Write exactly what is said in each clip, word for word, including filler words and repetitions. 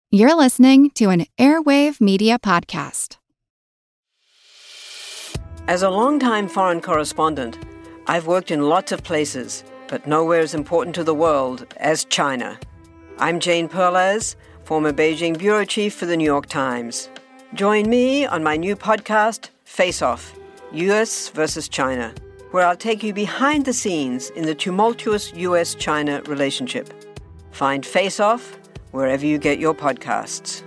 You're listening to an Airwave Media Podcast. As a longtime foreign correspondent, I've worked in lots of places, but nowhere as important to the world as China. I'm Jane Perlez, former Beijing bureau chief for the New York Times. Join me on my new podcast, Face Off, U S versus China, where I'll take you behind the scenes in the tumultuous U S China relationship. Find Face Off wherever you get your podcasts.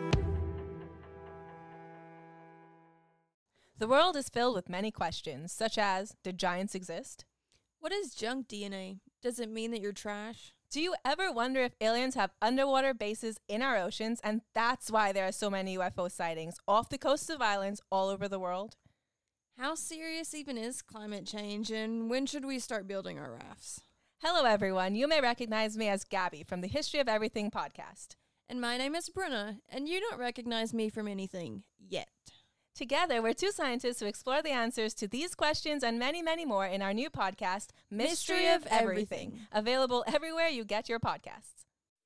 The world is filled with many questions, such as, did giants exist? What is junk D N A? Does it mean that you're trash? Do you ever wonder if aliens have underwater bases in our oceans, and that's why there are so many U F O sightings off the coasts of islands all over the world? How serious even is climate change, and when should we start building our rafts? Hello, everyone. You may recognize me as Gabby from the History of Everything podcast. And my name is Bruna, and you don't recognize me from anything yet. Together, we're two scientists who explore the answers to these questions and many, many more in our new podcast, Mystery, Mystery of, of Everything, Everything, available everywhere you get your podcasts.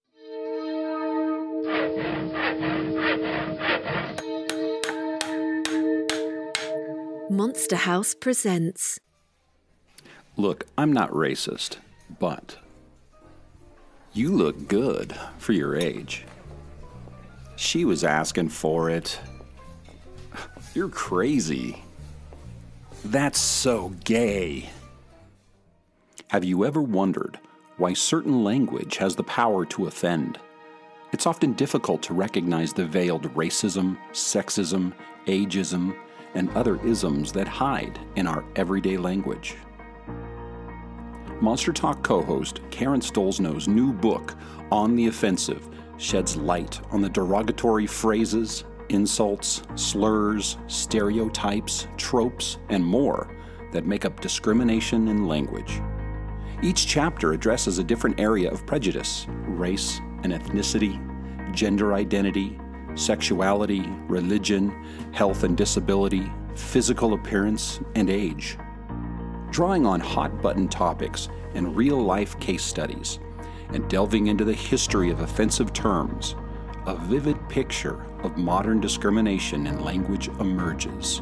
Monster House presents. Look, I'm not racist, but you look good for your age. She was asking for it. You're crazy. That's so gay. Have you ever wondered why certain language has the power to offend? It's often difficult to recognize the veiled racism, sexism, ageism, and other isms that hide in our everyday language. Monster Talk co-host Karen Stollznow's new book, On the Offensive, sheds light on the derogatory phrases, insults, slurs, stereotypes, tropes, and more that make up discrimination in language. Each chapter addresses a different area of prejudice: race and ethnicity, gender identity, sexuality, religion, health and disability, physical appearance, and age. Drawing on hot-button topics and real-life case studies, and delving into the history of offensive terms, a vivid picture of modern discrimination in language emerges.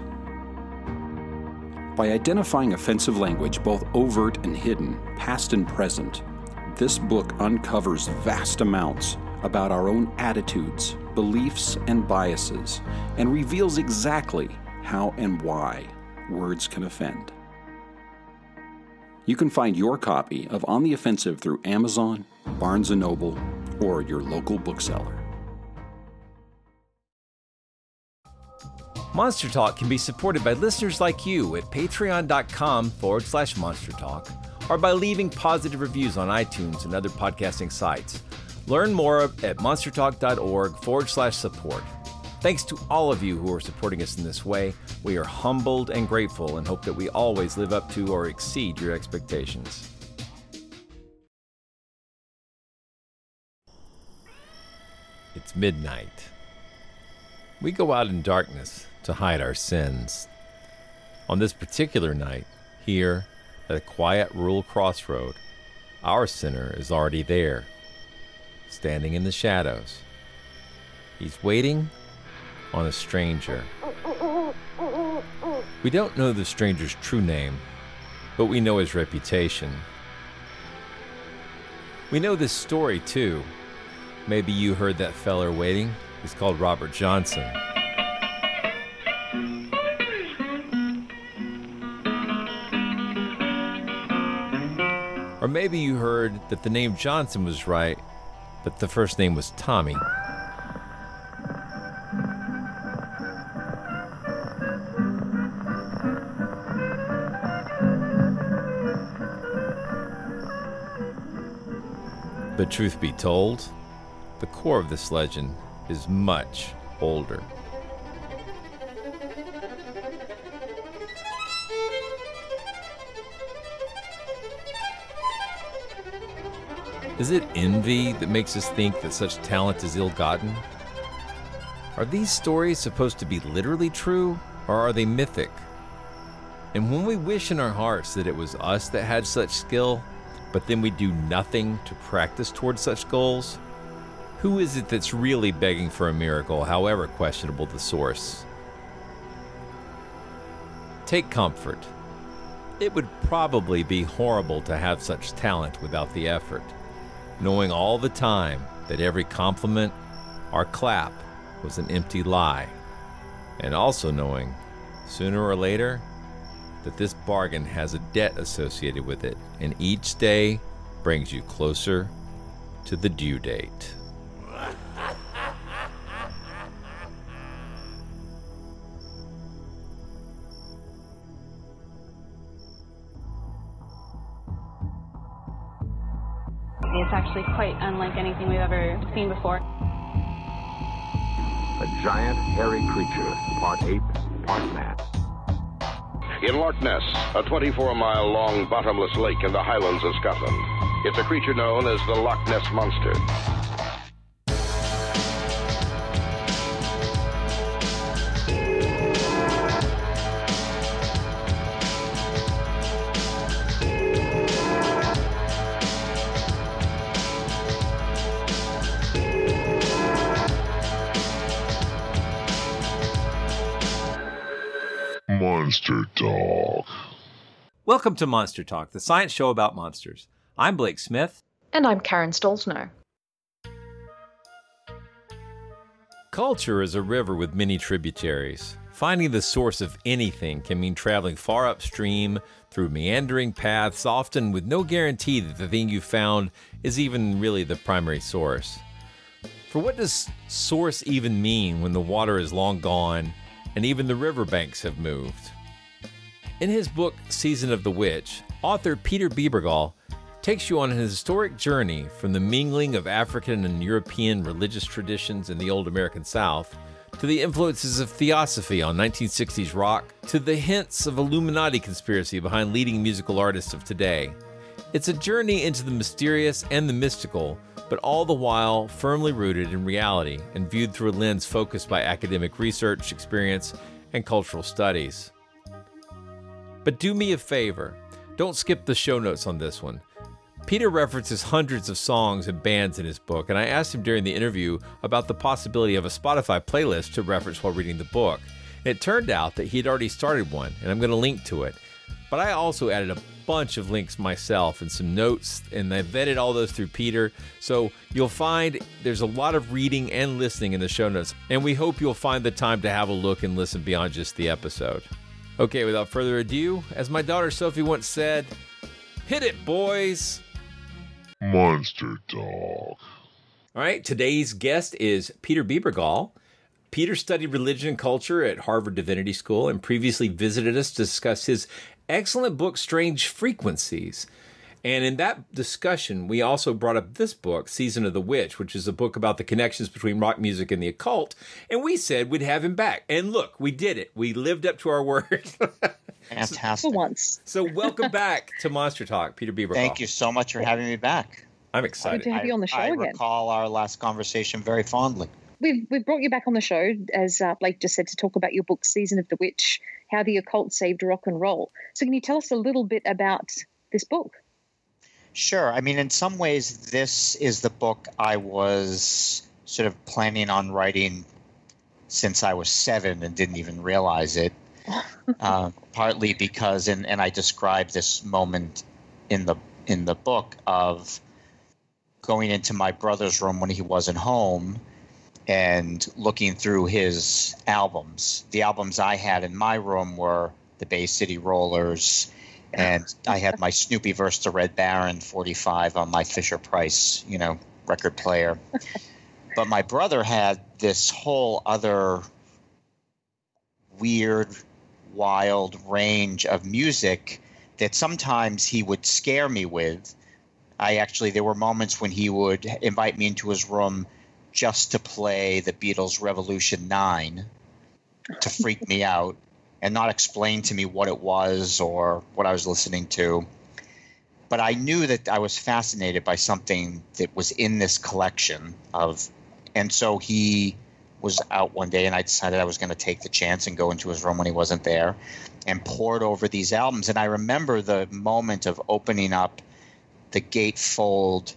By identifying offensive language, both overt and hidden, past and present, this book uncovers vast amounts about our own attitudes, beliefs, and biases, and reveals exactly how and why words can offend. You can find your copy of On the Offensive through Amazon, Barnes and Noble, or your local bookseller. Monster Talk can be supported by listeners like you at patreon.com forward slash Monster Talk, or by leaving positive reviews on iTunes and other podcasting sites. Learn more at monstertalk.org forward slash support. Thanks to all of you who are supporting us in this way. We are humbled and grateful and hope that we always live up to or exceed your expectations. It's midnight. We go out in darkness to hide our sins. On this particular night, here at a quiet rural crossroad, our sinner is already there, standing in the shadows. He's waiting on a stranger. We don't know the stranger's true name, but we know his reputation. We know this story too. Maybe you heard that feller waiting. He's called Robert Johnson. Or maybe you heard that the name Johnson was right, but the first name was Tommy. But truth be told, the core of this legend is much older. Is it envy that makes us think that such talent is ill-gotten? Are these stories supposed to be literally true, or are they mythic? And when we wish in our hearts that it was us that had such skill, but then we do nothing to practice towards such goals, Who is it that's really begging for a miracle, however questionable the source? Take comfort. It would probably be horrible to have such talent without the effort, knowing all the time that every compliment or clap was an empty lie, and also knowing, sooner or later, that this bargain has a debt associated with it, and each day brings you closer to the due date. It's actually quite unlike anything we've ever seen before. A giant, hairy creature, part ape, part man. In Loch Ness, a twenty-four mile long bottomless lake in the Highlands of Scotland. It's a creature known as the Loch Ness Monster. Monster Talk. Welcome to Monster Talk, the science show about monsters. I'm Blake Smith. And I'm Karen Stolzno. Culture is a river with many tributaries. Finding the source of anything can mean traveling far upstream through meandering paths, often with no guarantee that the thing you found is even really the primary source. For what does source even mean when the water is long gone and even the riverbanks have moved? In his book, Season of the Witch, author Peter Bebergal takes you on a historic journey from the mingling of African and European religious traditions in the old American South to the influences of theosophy on nineteen sixties rock to the hints of Illuminati conspiracy behind leading musical artists of today. It's a journey into the mysterious and the mystical, but all the while firmly rooted in reality and viewed through a lens focused by academic research, experience, and cultural studies. But do me a favor, don't skip the show notes on this one. Peter references hundreds of songs and bands in his book, and I asked him during the interview about the possibility of a Spotify playlist to reference while reading the book. And it turned out that he had already started one, and I'm going to link to it. But I also added a bunch of links myself and some notes, and I vetted all those through Peter. So you'll find there's a lot of reading and listening in the show notes, and we hope you'll find the time to have a look and listen beyond just the episode. Okay, without further ado, as my daughter Sophie once said, hit it, boys! Monster Talk. All right, today's guest is Peter Bebergal. Peter studied religion and culture at Harvard Divinity School and previously visited us to discuss his excellent book, Strange Frequencies. And in that discussion, we also brought up this book, Season of the Witch, which is a book about the connections between rock music and the occult. And we said we'd have him back. And look, we did it. We lived up to our word. Fantastic. For once. So welcome back to Monster Talk, Peter Bebergal. Thank you so much for having me back. I'm excited. Good to have you on the show I, I again. I recall our last conversation very fondly. We've, we've brought you back on the show, as uh, Blake just said, to talk about your book, Season of the Witch, How the Occult Saved Rock and Roll. So can you tell us a little bit about this book? Sure. I mean, in some ways, this is the book I was sort of planning on writing since I was seven and didn't even realize it. uh, partly because, and, and I describe this moment in the in the book of going into my brother's room when he wasn't home and looking through his albums. The albums I had in my room were the Bay City Rollers, and I had my Snoopy versus the Red Baron forty-five on my Fisher-Price, you know, record player. But my brother had this whole other weird, wild range of music that sometimes he would scare me with. I actually, there were moments when he would invite me into his room just to play the Beatles' Revolution nine to freak me out and not explain to me what it was or what I was listening to. But I knew that I was fascinated by something that was in this collection of, and so he was out one day and I decided I was going to take the chance and go into his room when he wasn't there and poured over these albums. And I remember the moment of opening up the gatefold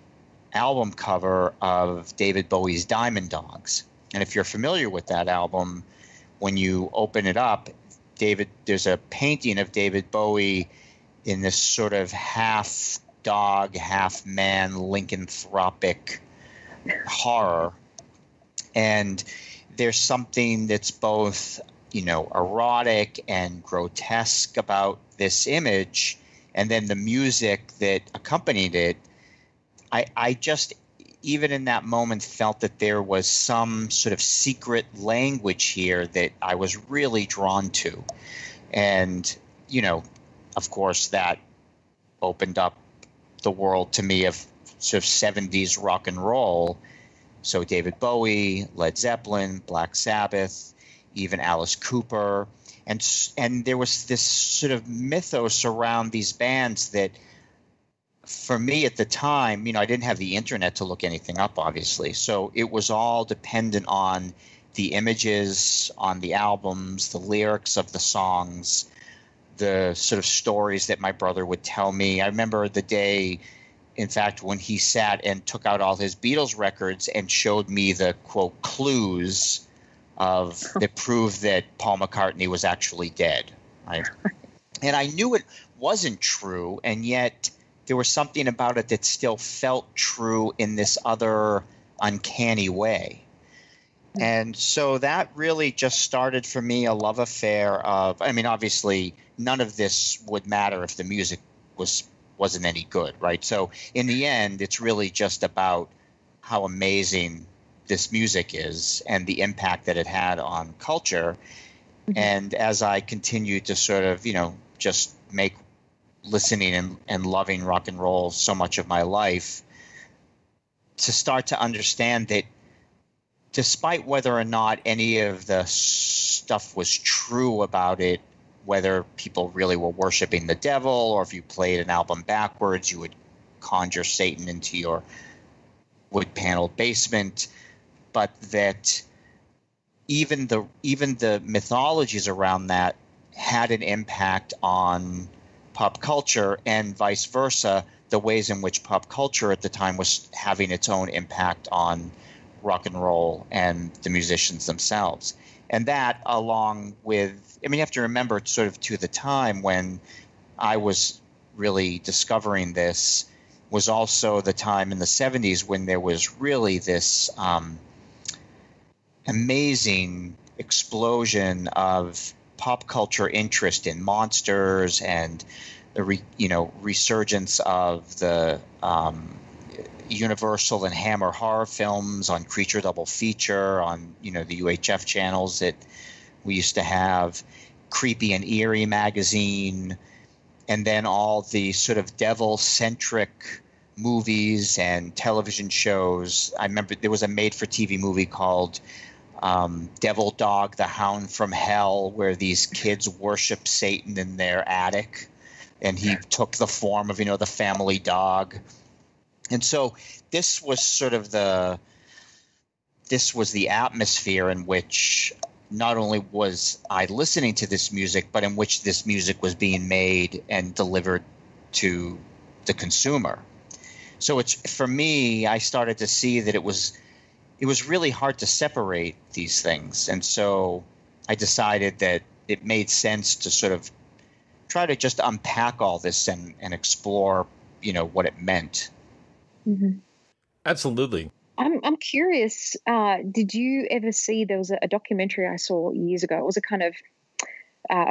album cover of David Bowie's Diamond Dogs. And if you're familiar with that album, when you open it up, David, there's a painting of David Bowie in this sort of half dog, half man, lycanthropic horror. And there's something that's both, you know, erotic and grotesque about this image. And then the music that accompanied it, I, I just, even in that moment, felt that there was some sort of secret language here that I was really drawn to. And, you know, of course, that opened up the world to me of sort of seventies rock and roll. So David Bowie, Led Zeppelin, Black Sabbath, even Alice Cooper. And, and there was this sort of mythos around these bands that, for me at the time, you know, I didn't have the internet to look anything up, obviously. So it was all dependent on the images on the albums, the lyrics of the songs, the sort of stories that my brother would tell me. I remember the day, in fact, when he sat and took out all his Beatles records and showed me the, quote, clues of that proved that Paul McCartney was actually dead. Right? And I knew it wasn't true, and yet there was something about it that still felt true in this other uncanny way. And so that really just started for me a love affair of, I mean, obviously none of this would matter if the music was, wasn't any good, right? So in the end, it's really just about how amazing this music is and the impact that it had on culture. Mm-hmm. And as I continued to sort of, you know, just make listening and, and loving rock and roll so much of my life, to start to understand that despite whether or not any of the stuff was true about it, whether people really were worshiping the devil, or if you played an album backwards, you would conjure Satan into your wood paneled basement, but that even the even the mythologies around that had an impact on pop culture, and vice versa, the ways in which pop culture at the time was having its own impact on rock and roll and the musicians themselves. And that, along with, I mean, you have to remember sort of to the time when I was really discovering this, was also the time in the seventies when there was really this um, amazing explosion of pop culture interest in monsters and the re, you know resurgence of the um, Universal and Hammer horror films on Creature Double Feature on you know the U H F channels that we used to have, Creepy and Eerie magazine, and then all the sort of devil-centric movies and television shows. I remember there was a made-for-T V movie called Um, Devil Dog, the Hound from Hell, where these kids worship Satan in their attic, and he took the form of, you know, the family dog. And so this was sort of the, this was the atmosphere in which not only was I listening to this music, but in which this music was being made and delivered to the consumer. So it's, for me, I started to see that it was, it was really hard to separate these things. And so I decided that it made sense to sort of try to just unpack all this and, and explore, you know, what it meant. Mm-hmm. Absolutely. I'm I'm curious, uh, did you ever see, there was a, a documentary I saw years ago. It was a kind of uh,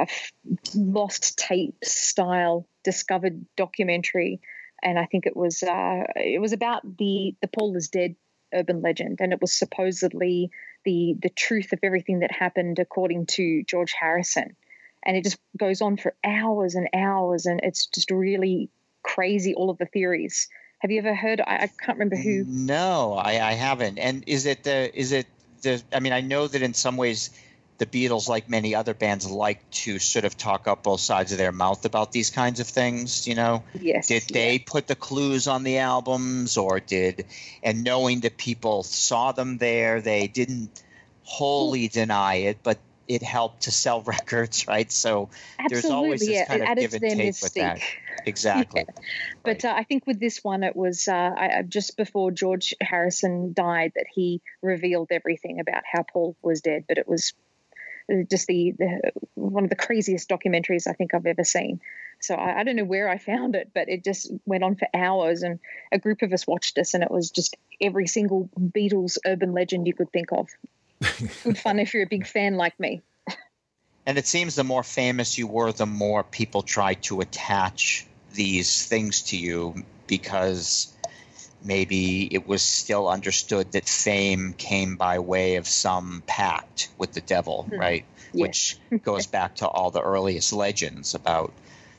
lost tape style discovered documentary. And I think it was uh, it was about the, the Paul is Dead urban legend, and it was supposedly the the truth of everything that happened according to George Harrison. And it just goes on for hours and hours, and it's just really crazy, all of the theories. Have you ever heard? I, I can't remember who. No, I, I haven't. And is it the is it the? I mean, I know that in some ways the Beatles, like many other bands, like to sort of talk up both sides of their mouth about these kinds of things, you know? Yes. Did they yeah. put the clues on the albums, or did, and knowing that people saw them there, they didn't wholly deny it, but it helped to sell records, right? So Absolutely, there's always this yeah. kind it of added give to and their take mystique. with that. Exactly. Yeah. But uh, I think with this one, it was uh, I, just before George Harrison died that he revealed everything about how Paul was dead. But it was just the, the one of the craziest documentaries I think I've ever seen. So I, I don't know where I found it, but it just went on for hours, and a group of us watched us, and it was just every single Beatles urban legend you could think of. Good fun if you're a big fan like me. And it seems the more famous you were, the more people tried to attach these things to you, because maybe it was still understood that fame came by way of some pact with the devil, mm-hmm. right? Yeah. Which goes back to all the earliest legends about,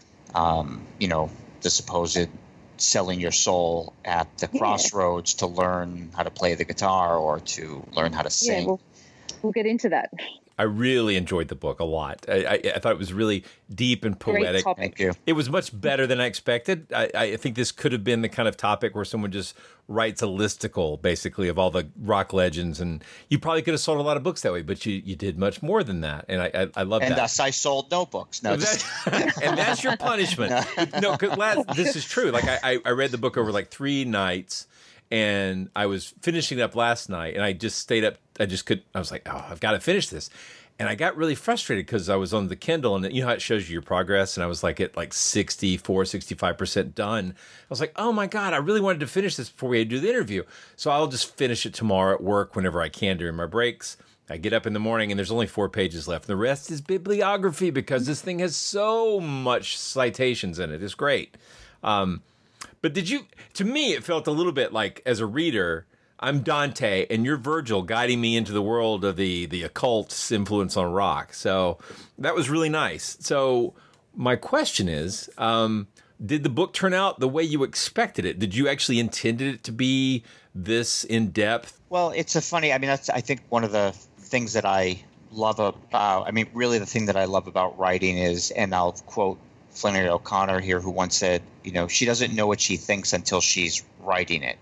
um, you know, the supposed selling your soul at the yeah. crossroads to learn how to play the guitar or to learn how to sing. Yeah, we'll, we'll get into that. I really enjoyed the book a lot. I, I, I thought it was really deep and poetic. Great topic. Thank you. It was much better than I expected. I, I think this could have been the kind of topic where someone just writes a listicle, basically, of all the rock legends. And you probably could have sold a lot of books that way, but you, you did much more than that. And I, I, I love and that. And thus I sold no books. No, just... And that's your punishment. No, because this is true. Like I, I read the book over like three nights. And I was finishing it up last night, and I just stayed up. I just could. I was like, oh, I've got to finish this. And I got really frustrated because I was on the Kindle, and you know how it shows you your progress, and I was like at like sixty-four, sixty-five percent done. I was like, oh my God, I really wanted to finish this before we had to do the interview. So I'll just finish it tomorrow at work whenever I can during my breaks. I get up in the morning, and there's only four pages left. The rest is bibliography because this thing has so much citations in it. It's great. Um, but did you, to me, it felt a little bit like as a reader, I'm Dante, and you're Virgil guiding me into the world of the, the occult's influence on rock. So that was really nice. So my question is, um, did the book turn out the way you expected it? Did you actually intended it to be this in-depth? Well, it's a funny, I mean, that's, I think one of the things that I love about, I mean, really the thing that I love about writing is, and I'll quote Flannery O'Connor here, who once said, you know, she doesn't know what she thinks until she's writing it.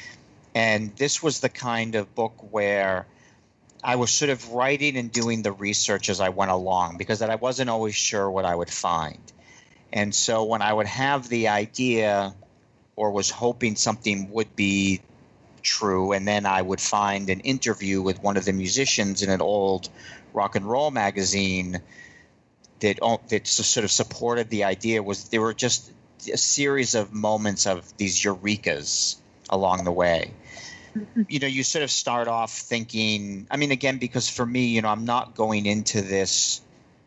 And this was the kind of book where I was sort of writing and doing the research as I went along, because that I wasn't always sure what I would find. And so when I would have the idea or was hoping something would be true, and then I would find an interview with one of the musicians in an old rock and roll magazine that, that sort of supported the idea, was there were just a series of moments of these eurekas along the way. You know, you sort of start off thinking, I mean, again, because for me, you know, I'm not going into this.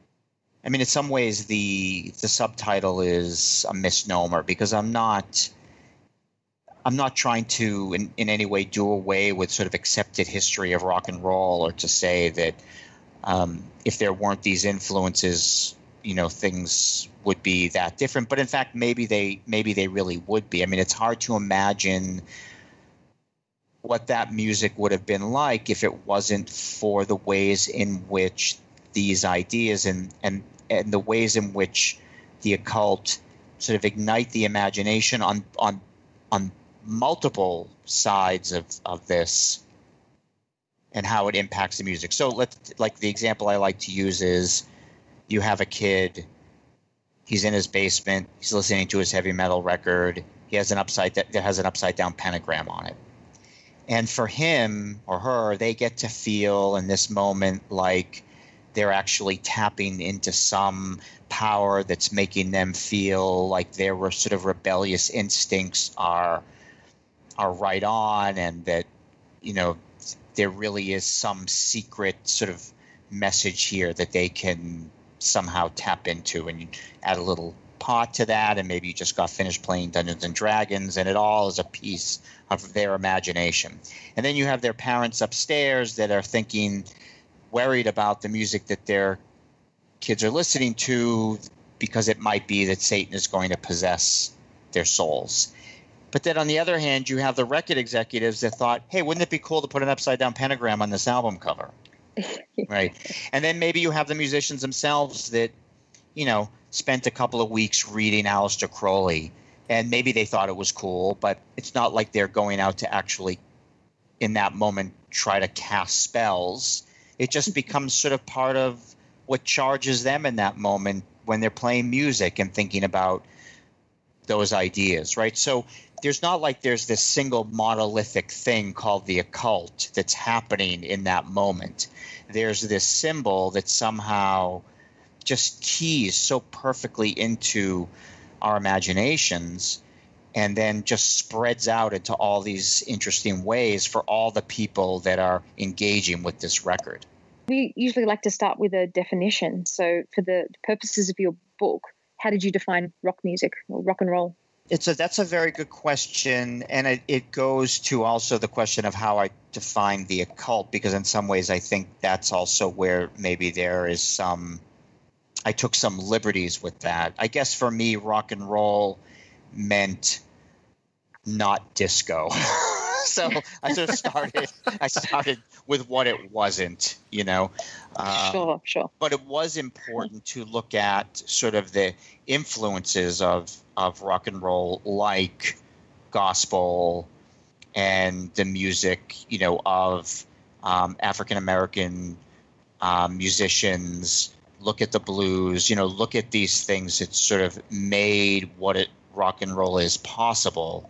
I mean, in some ways, the the subtitle is a misnomer, because I'm not I'm not trying to in, in any way do away with sort of accepted history of rock and roll, or to say that um, if there weren't these influences, you know, things would be that different. But in fact, maybe they maybe they really would be. I mean, it's hard to imagine what that music would have been like if it wasn't for the ways in which these ideas and and and the ways in which the occult sort of ignite the imagination on on on multiple sides of of this, and how it impacts the music. So let's, like, the example I like to use is, you have a kid, he's in his basement, he's listening to his heavy metal record, he has an upside that has an upside down pentagram on it. And for him or her, they get to feel in this moment like they're actually tapping into some power that's making them feel like their sort of rebellious instincts are are right on, and that, you know, there really is some secret sort of message here that they can somehow tap into. And you add a little pot to that, and maybe you just got finished playing Dungeons and Dragons, and it all is a piece of their imagination. And then you have their parents upstairs that are thinking, worried about the music that their kids are listening to, because it might be that Satan is going to possess their souls. But then on the other hand, you have the record executives that thought, hey, wouldn't it be cool to put an upside down pentagram on this album cover? Right. And then maybe you have the musicians themselves that, you know, spent a couple of weeks reading Aleister Crowley, and maybe they thought it was cool, but it's not like they're going out to actually, in that moment, try to cast spells. It just becomes sort of part of what charges them in that moment when they're playing music and thinking about those ideas, right? So there's not like there's this single monolithic thing called the occult that's happening in that moment. There's this symbol that somehow just keys so perfectly into our imaginations and then just spreads out into all these interesting ways for all the people that are engaging with this record. We usually like to start with a definition. So for the purposes of your book, how did you define rock music or rock and roll? It's a, that's a very good question, and it, it goes to also the question of how I define the occult, because in some ways I think that's also where maybe there is some – I took some liberties with that. I guess for me, rock and roll meant not disco. So I sort of started I started with what it wasn't, you know. Uh, sure, sure. But it was important to look at sort of the influences of, of rock and roll, like gospel and the music, you know, of um, African-American um, musicians. Look at the blues, you know, look at these things that sort of made what it rock and roll is possible.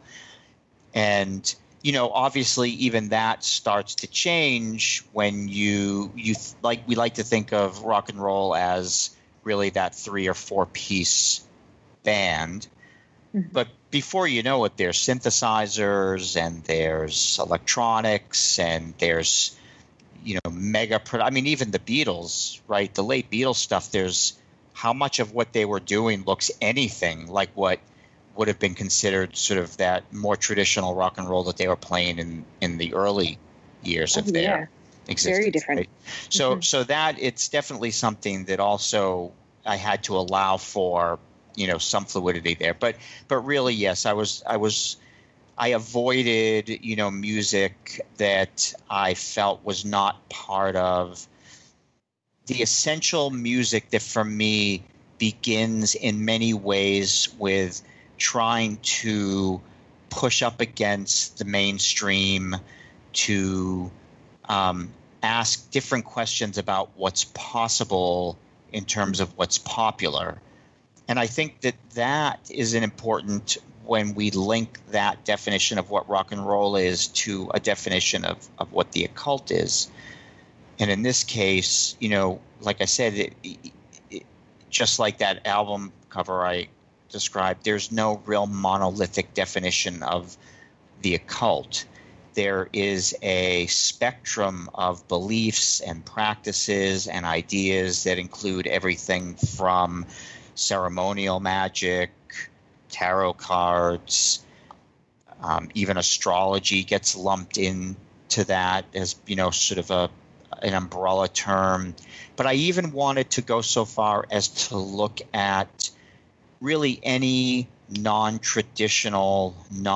And you know, obviously, even that starts to change when you you like we like to think of rock and roll as really that three or four piece band. Mm-hmm. But before you know it, there's synthesizers and there's electronics and there's, you know, mega. Pro- I mean, even the Beatles, right? The late Beatles stuff. There's how much of what they were doing looks anything like what would have been considered sort of that more traditional rock and roll that they were playing in, in the early years oh, of their yeah. existence. Very different. Right? So, mm-hmm. so that it's definitely something that also I had to allow for, you know, some fluidity there. But, but really, yes, I was, I was, I avoided, you know, music that I felt was not part of the essential music that for me begins in many ways with trying to push up against the mainstream, to um, ask different questions about what's possible in terms of what's popular. And I think that that is an important when we link that definition of what rock and roll is to a definition of, of what the occult is. And in this case, you know, like I said, it, it, just like that album cover I described, there's no real monolithic definition of the occult. There is a spectrum of beliefs and practices and ideas that include everything from ceremonial magic, tarot cards, um, even astrology gets lumped into that as, you know, sort of a an umbrella term. But I even wanted to go so far as to look at really any non-traditional,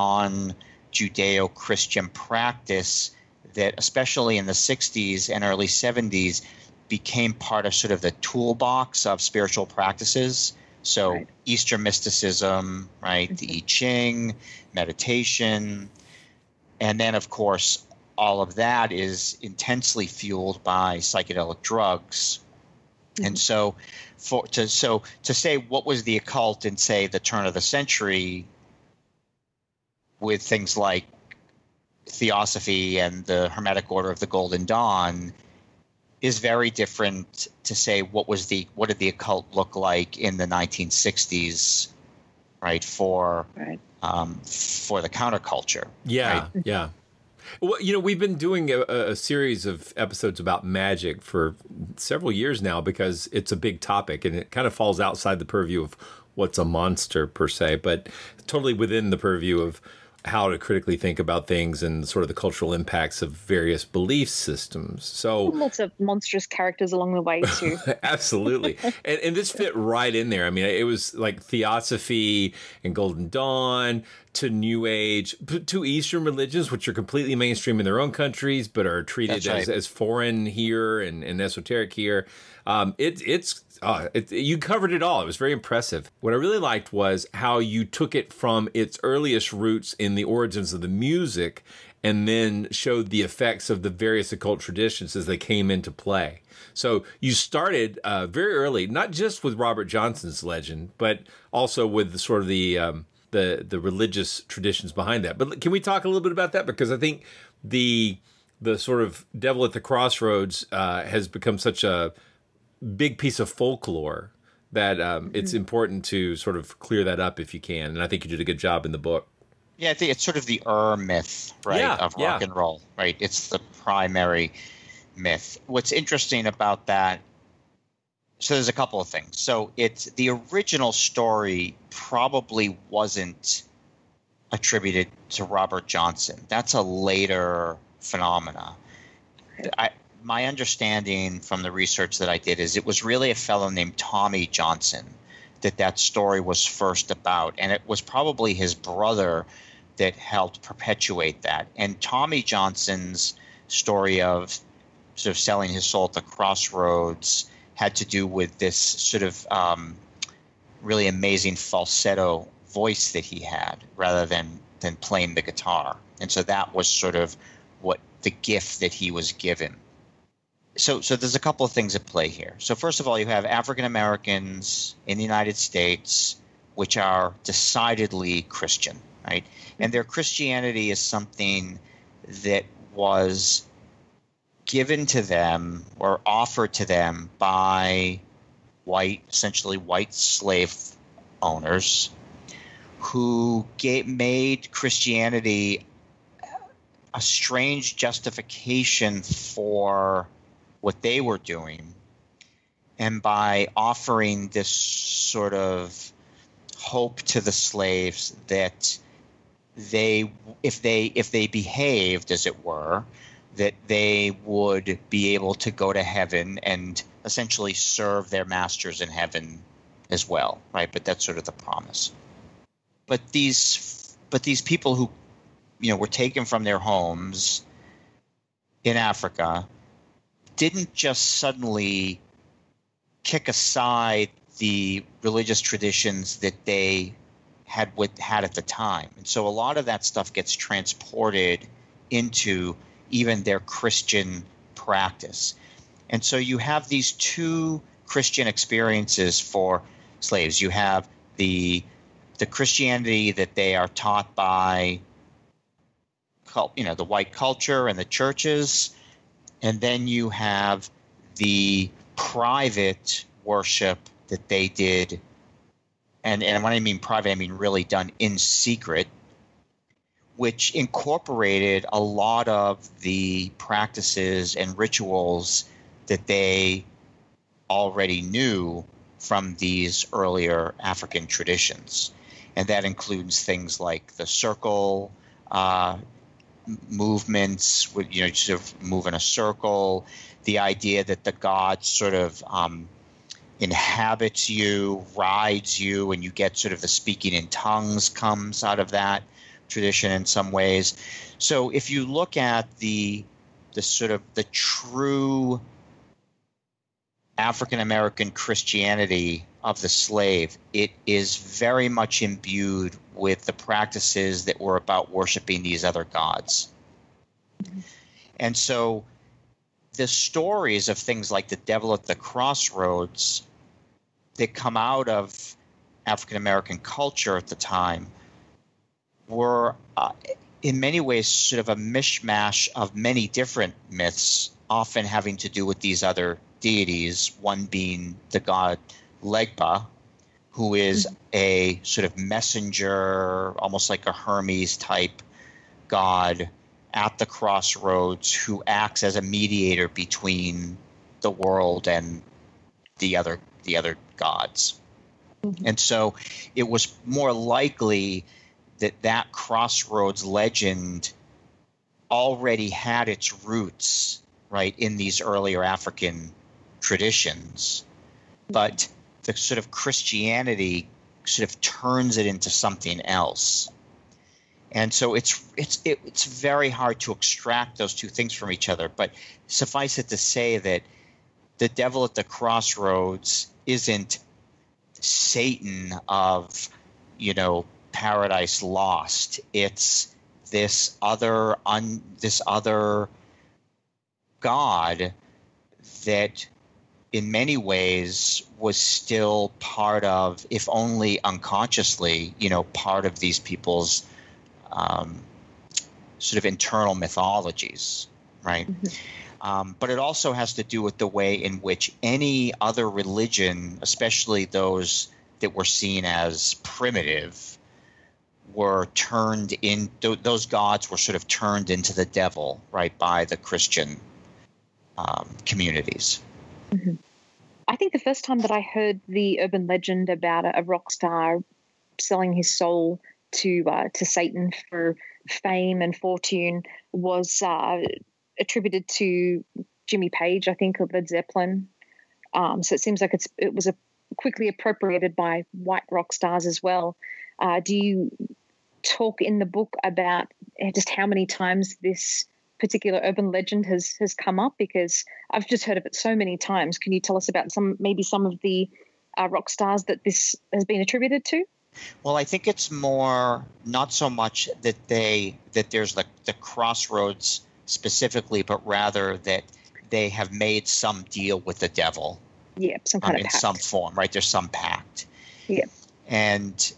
non-Judeo-Christian practice that, especially in the sixties and early seventies, became part of sort of the toolbox of spiritual practices. So right. Eastern mysticism, right, mm-hmm. the I Ching, meditation, and then, of course, all of that is intensely fueled by psychedelic drugs. Mm-hmm. And so for to so to say what was the occult in, say, the turn of the century with things like Theosophy and the Hermetic Order of the Golden Dawn is very different to say what was the what did the occult look like in the nineteen sixties, right, for right. Um, for the counterculture. Yeah, right? yeah. Well, you know, we've been doing a, a series of episodes about magic for several years now because it's a big topic and it kind of falls outside the purview of what's a monster per se, but totally within the purview of how to critically think about things and sort of the cultural impacts of various belief systems. So lots of monstrous characters along the way too. Absolutely. and, and this fit right in there. I mean, it was like Theosophy and Golden Dawn to New Age, to Eastern religions, which are completely mainstream in their own countries, but are treated right. as, as foreign here and, and esoteric here. Um, it, it's uh, it, you covered it all. It was very impressive. What I really liked was how you took it from its earliest roots in the origins of the music and then showed the effects of the various occult traditions as they came into play. So you started uh, very early, not just with Robert Johnson's legend, but also with the sort of the um, the the religious traditions behind that. But can we talk a little bit about that? Because I think the the sort of devil at the crossroads uh, has become such a big piece of folklore that um, it's important to sort of clear that up if you can. And I think you did a good job in the book. Yeah, I think it's sort of the Ur myth, right, yeah, of yeah. rock and roll, right? It's the primary myth. What's interesting about that, so there's a couple of things. So it's the original story probably wasn't attributed to Robert Johnson. That's a later phenomena. I, my understanding from the research that I did is it was really a fellow named Tommy Johnson that that story was first about, and it was probably his brother that helped perpetuate that. And Tommy Johnson's story of sort of selling his soul at the crossroads had to do with this sort of um, really amazing falsetto voice that he had rather than than playing the guitar. And so that was sort of what the gift that he was given. So so there's a couple of things at play here. So first of all, you have African Americans in the United States which are decidedly Christian, right? And their Christianity is something that was given to them or offered to them by white, essentially white slave owners who gave, made Christianity a strange justification for what they were doing, and by offering this sort of hope to the slaves that they, if they if they behaved, as it were, that they would be able to go to heaven and essentially serve their masters in heaven as well, right? But that's sort of the promise. But these but these people who, you know, were taken from their homes in Africa didn't just suddenly kick aside the religious traditions that they had with, had at the time. And so a lot of that stuff gets transported into even their Christian practice. And so you have these two Christian experiences for slaves. You have the the Christianity that they are taught by, you know, the white culture and the churches, and then you have the private worship that they did, and, and when I mean private, I mean really done in secret, which incorporated a lot of the practices and rituals that they already knew from these earlier African traditions. And that includes things like the circle uh, movements, with, you know, sort of move in a circle, the idea that the god sort of um, inhabits you, rides you, and you get sort of the speaking in tongues comes out of that tradition in some ways. So if you look at the the sort of the true African American Christianity of the slave, it is very much imbued with the practices that were about worshiping these other gods. Mm-hmm. And so the stories of things like the devil at the crossroads that come out of African American culture at the time were uh, in many ways sort of a mishmash of many different myths, often having to do with these other deities, one being the god Legba, who is a sort of messenger, almost like a Hermes type god at the crossroads, who acts as a mediator between the world and the other the other gods. Mm-hmm. And so it was more likely that that crossroads legend already had its roots, right, in these earlier African traditions, but the sort of Christianity sort of turns it into something else. And so it's it's it, it's very hard to extract those two things from each other. But suffice it to say that the devil at the crossroads isn't Satan of, you know, Paradise Lost. It's this other un, this other god that in many ways was still part of, if only unconsciously, you know, part of these people's um, sort of internal mythologies, right? Mm-hmm. Um, but it also has to do with the way in which any other religion, especially those that were seen as primitive, were turned in, th- those gods were sort of turned into the devil, right, by the Christian um, communities. Mm-hmm. I think the first time that I heard the urban legend about a, a rock star selling his soul to uh, to Satan for fame and fortune was uh, attributed to Jimmy Page, I think, of Led Zeppelin. Um, so it seems like it's it was a, quickly appropriated by white rock stars as well. Uh, do you talk in the book about just how many times this particular urban legend has has come up? Because I've just heard of it so many times. Can you tell us about some maybe some of the uh, rock stars that this has been attributed to? Well, I think it's more not so much that they that there's the the crossroads specifically, but rather that they have made some deal with the devil. Yeah, some kind um, of in pact. some form, right? There's some pact. Yeah. And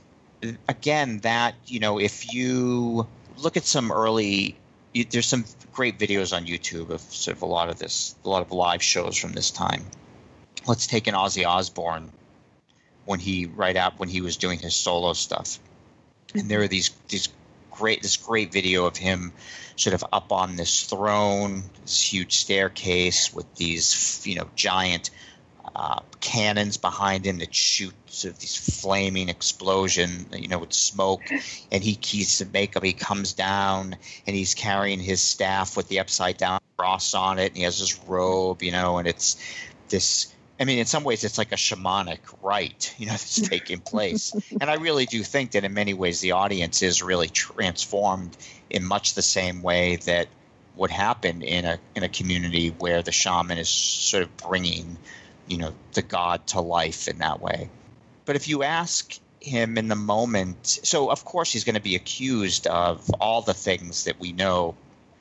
again, that, you know, if you look at some early, you, there's some great videos on YouTube of sort of a lot of this, a lot of live shows from this time. Let's take an Ozzy Osbourne when he right out when he was doing his solo stuff, and there are these these great this great video of him sort of up on this throne, this huge staircase with these, you know, giant uh, cannons behind him that shoot sort of these flaming explosion, you know, with smoke, and he keeps the makeup. He comes down and he's carrying his staff with the upside down cross on it, and he has his robe, you know, and it's this. I mean, in some ways, it's like a shamanic rite, you know, that's taking place. And I really do think that in many ways the audience is really transformed in much the same way that would happen in a in a community where the shaman is sort of bringing, you know, the god to life in that way. But if you ask him in the moment, so of course he's going to be accused of all the things that we know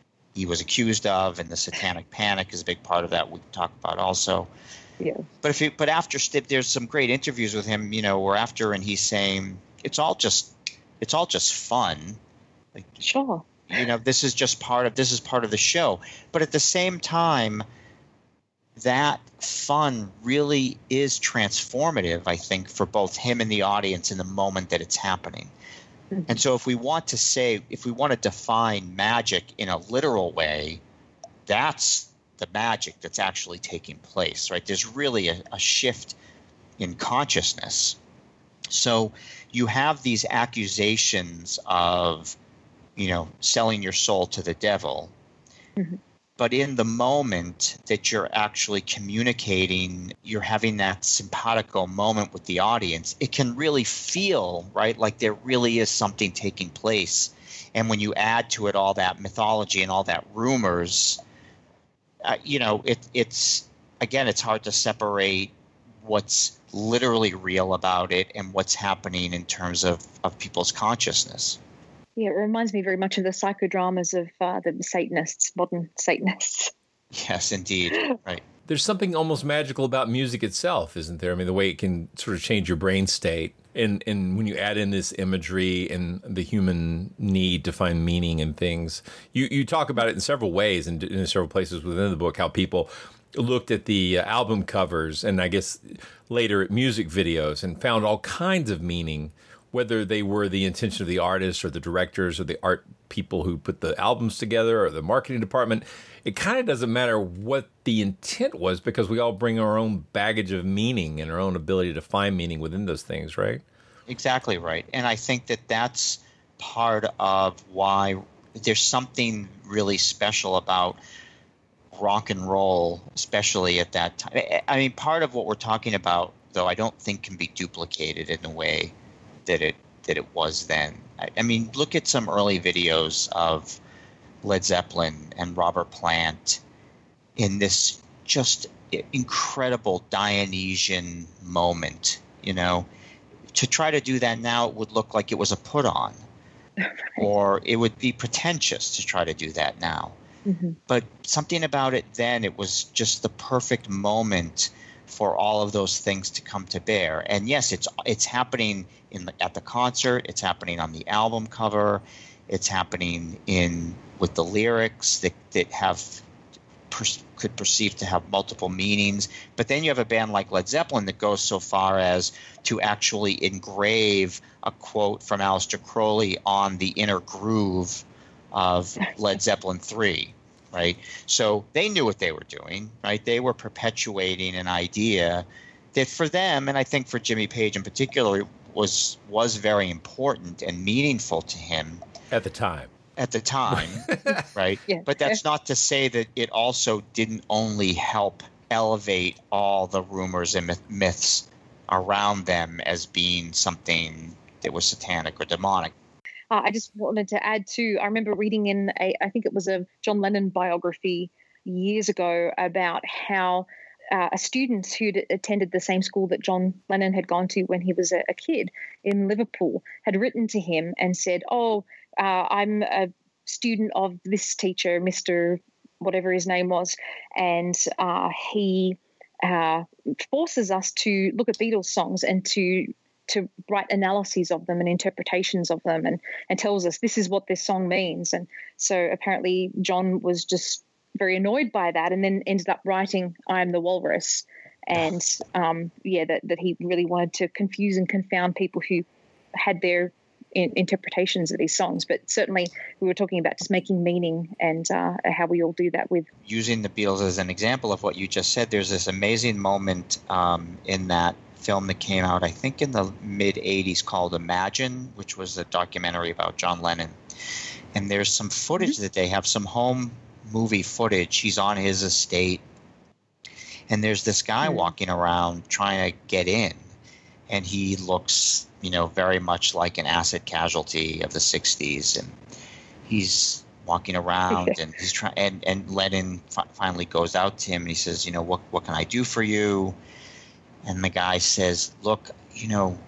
he was accused of, and the satanic panic is a big part of that we can talk about also. Yeah. But if you, but after there's some great interviews with him, you know, or after, and he's saying it's all just it's all just fun. Like, sure. You know, this is just part of this is part of the show. But at the same time, that fun really is transformative, I think, for both him and the audience in the moment that it's happening. Mm-hmm. And so if we want to say, if we want to define magic in a literal way, that's the magic that's actually taking place, right? There's really a, a shift in consciousness. So you have these accusations of, you know, selling your soul to the devil. Mm-hmm. But in the moment that you're actually communicating, you're having that simpatico moment with the audience, it can really feel, right, like there really is something taking place. And when you add to it all that mythology and all that rumors, Uh, you know, it, it's, again, it's hard to separate what's literally real about it and what's happening in terms of, of people's consciousness. Yeah, it reminds me very much of the psychodramas of uh, the Satanists, modern Satanists. Yes, indeed. Right. There's something almost magical about music itself, isn't there? I mean, the way it can sort of change your brain state. And and when you add in this imagery and the human need to find meaning in things, you, you talk about it in several ways and in, in several places within the book, how people looked at the uh, album covers and I guess later at music videos and found all kinds of meaning, whether they were the intention of the artists or the directors or the art people who put the albums together or the marketing department. It kind of doesn't matter what the intent was because we all bring our own baggage of meaning and our own ability to find meaning within those things, right? Exactly right. And I think that that's part of why there's something really special about rock and roll, especially at that time. I mean, part of what we're talking about, though, I don't think can be duplicated in the way that it that it was then. I, I mean, look at some early videos of Led Zeppelin and Robert Plant in this just incredible Dionysian moment, you know. To try to do that now, it would look like it was a put on, or it would be pretentious to try to do that now. Mm-hmm. But something about it then, it was just the perfect moment for all of those things to come to bear. And yes, it's it's happening in the, at the concert. It's happening on the album cover. It's happening in with the lyrics that that have per, could perceive to have multiple meanings. But then you have a band like Led Zeppelin that goes so far as to actually engrave a quote from Aleister Crowley on the inner groove of Led Zeppelin three. Right, so they knew what they were doing. Right, they were perpetuating an idea that for them, and I think for Jimmy Page in particular, was was very important and meaningful to him at the time. At the time, right? Yeah. But that's not to say that it also didn't only help elevate all the rumors and myth- myths around them as being something that was satanic or demonic. Uh, I just wanted to add too, I remember reading in a, I think it was a John Lennon biography years ago about how uh, a student who'd attended the same school that John Lennon had gone to when he was a, a kid in Liverpool had written to him and said, oh, uh, I'm a student of this teacher, Mister whatever his name was, and uh, he uh, forces us to look at Beatles songs and to to write analyses of them and interpretations of them, and, and tells us this is what this song means. And so apparently John was just very annoyed by that, and then ended up writing I Am the Walrus. And um, yeah, that, that he really wanted to confuse and confound people who had their in, interpretations of these songs. But certainly we were talking about just making meaning, and uh, how we all do that with. Using the Beatles as an example of what you just said, there's this amazing moment um, in that film that came out, I think, in the mid eighties called Imagine, which was a documentary about John Lennon. And there's some footage mm-hmm. that they have, some home movie footage. He's on his estate, and there's this guy mm-hmm. walking around trying to get in, and he looks, you know, very much like an acid casualty of the sixties, and he's walking around and he's trying, and, and Lennon fi- finally goes out to him and he says, you know, what what can I do for you? And the guy says, look, you know,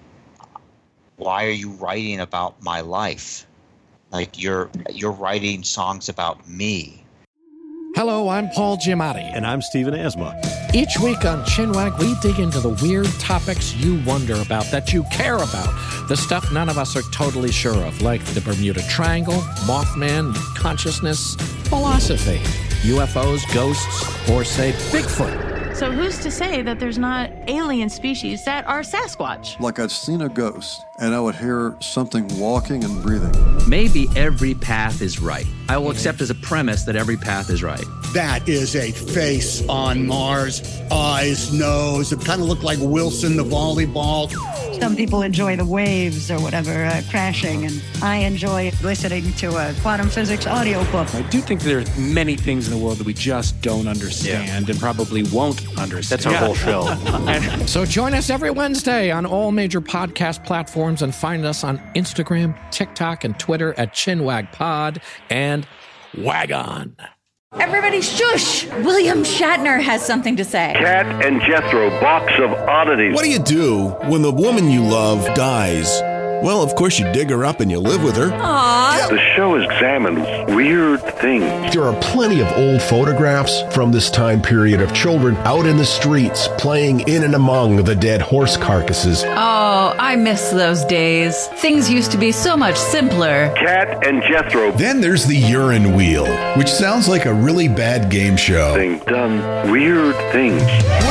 why are you writing about my life? Like, you're you're writing songs about me. Hello, I'm Paul Giamatti. And I'm Stephen Asma. Each week on Chinwag, we dig into the weird topics you wonder about, that you care about. The stuff none of us are totally sure of, like the Bermuda Triangle, Mothman, consciousness, philosophy, U F Os, ghosts, or, say, Bigfoot. So who's to say that there's not alien species that are Sasquatch? Like I'd seen a ghost, and I would hear something walking and breathing. Maybe every path is right. I will accept as a premise that every path is right. That is a face on Mars. Eyes, nose. It kind of looked like Wilson the volleyball. Some people enjoy the waves or whatever uh, crashing, and I enjoy listening to a quantum physics audiobook. I do think there are many things in the world that we just don't understand yeah. and probably won't understand. That's our whole show. So join us every Wednesday on all major podcast platforms, and find us on Instagram, TikTok, and Twitter at ChinwagPod and Wagon. Everybody shush! William Shatner has something to say. Cat and Jethro, box of oddities. What do you do when the woman you love dies? Well, of course, you dig her up and you live with her. Aww. The show examines weird things. There are plenty of old photographs from this time period of children out in the streets playing in and among the dead horse carcasses. Oh, I miss those days. Things used to be so much simpler. Cat and Jethro. Then there's the urine wheel, which sounds like a really bad game show. They've done weird things.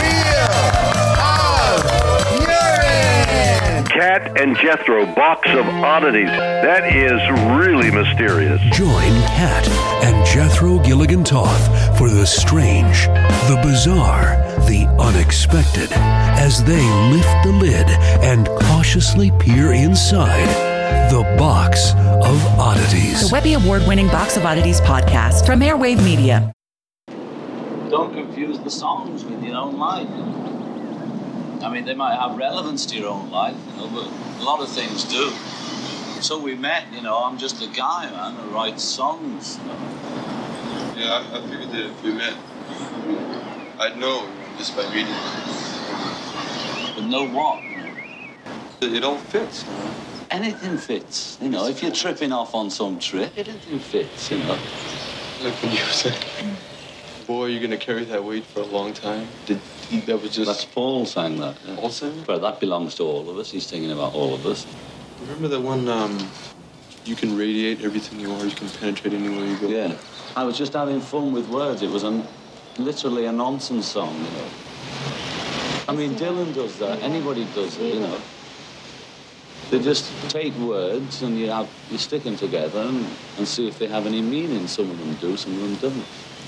Cat and Jethro, box of oddities. That is really mysterious. Join Cat and Jethro Gilligan Toth for the strange, the bizarre, the unexpected, as they lift the lid and cautiously peer inside the Box of Oddities. The Webby Award-winning Box of Oddities podcast from Airwave Media. Don't confuse the songs with your own life. I mean, they might have relevance to your own life, you know, but a lot of things do. So we met, you know, I'm just a guy, man, who writes songs. You know. Yeah, I, I figured that if we met, I'd know just by reading it. But know what? It all fits. You know? Anything fits, you know, if you're tripping off on some trip, anything fits, you know. Like when you say, boy, you're gonna carry that weight for a long time. Did that was just That's Paul sang that. Yeah. Paul sang it? But that belongs to all of us. He's thinking about all of us. Remember that one? Um, you can radiate everything you are. You can penetrate anywhere you go. Yeah. I was just having fun with words. It was a, literally a nonsense song, you know. I mean, Dylan does that. Anybody does it, you know. They just take words and you have you stick them together and, and see if they have any meaning. Some of them do, some of them don't.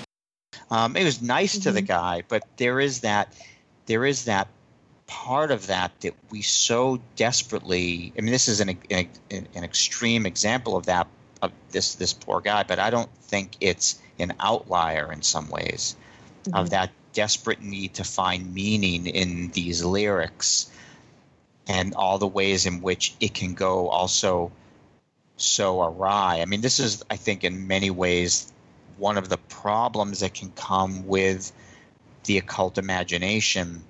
Um, it was nice Mm-hmm. to the guy, but there is that, there is that part of that that we so desperately. I mean, this is an an, an extreme example of that of this this poor guy, but I don't think it's an outlier in some ways Mm-hmm. of that desperate need to find meaning in these lyrics and all the ways in which it can go also so awry. I mean, this is, I think, in many ways, one of the problems that can come with the occult imagination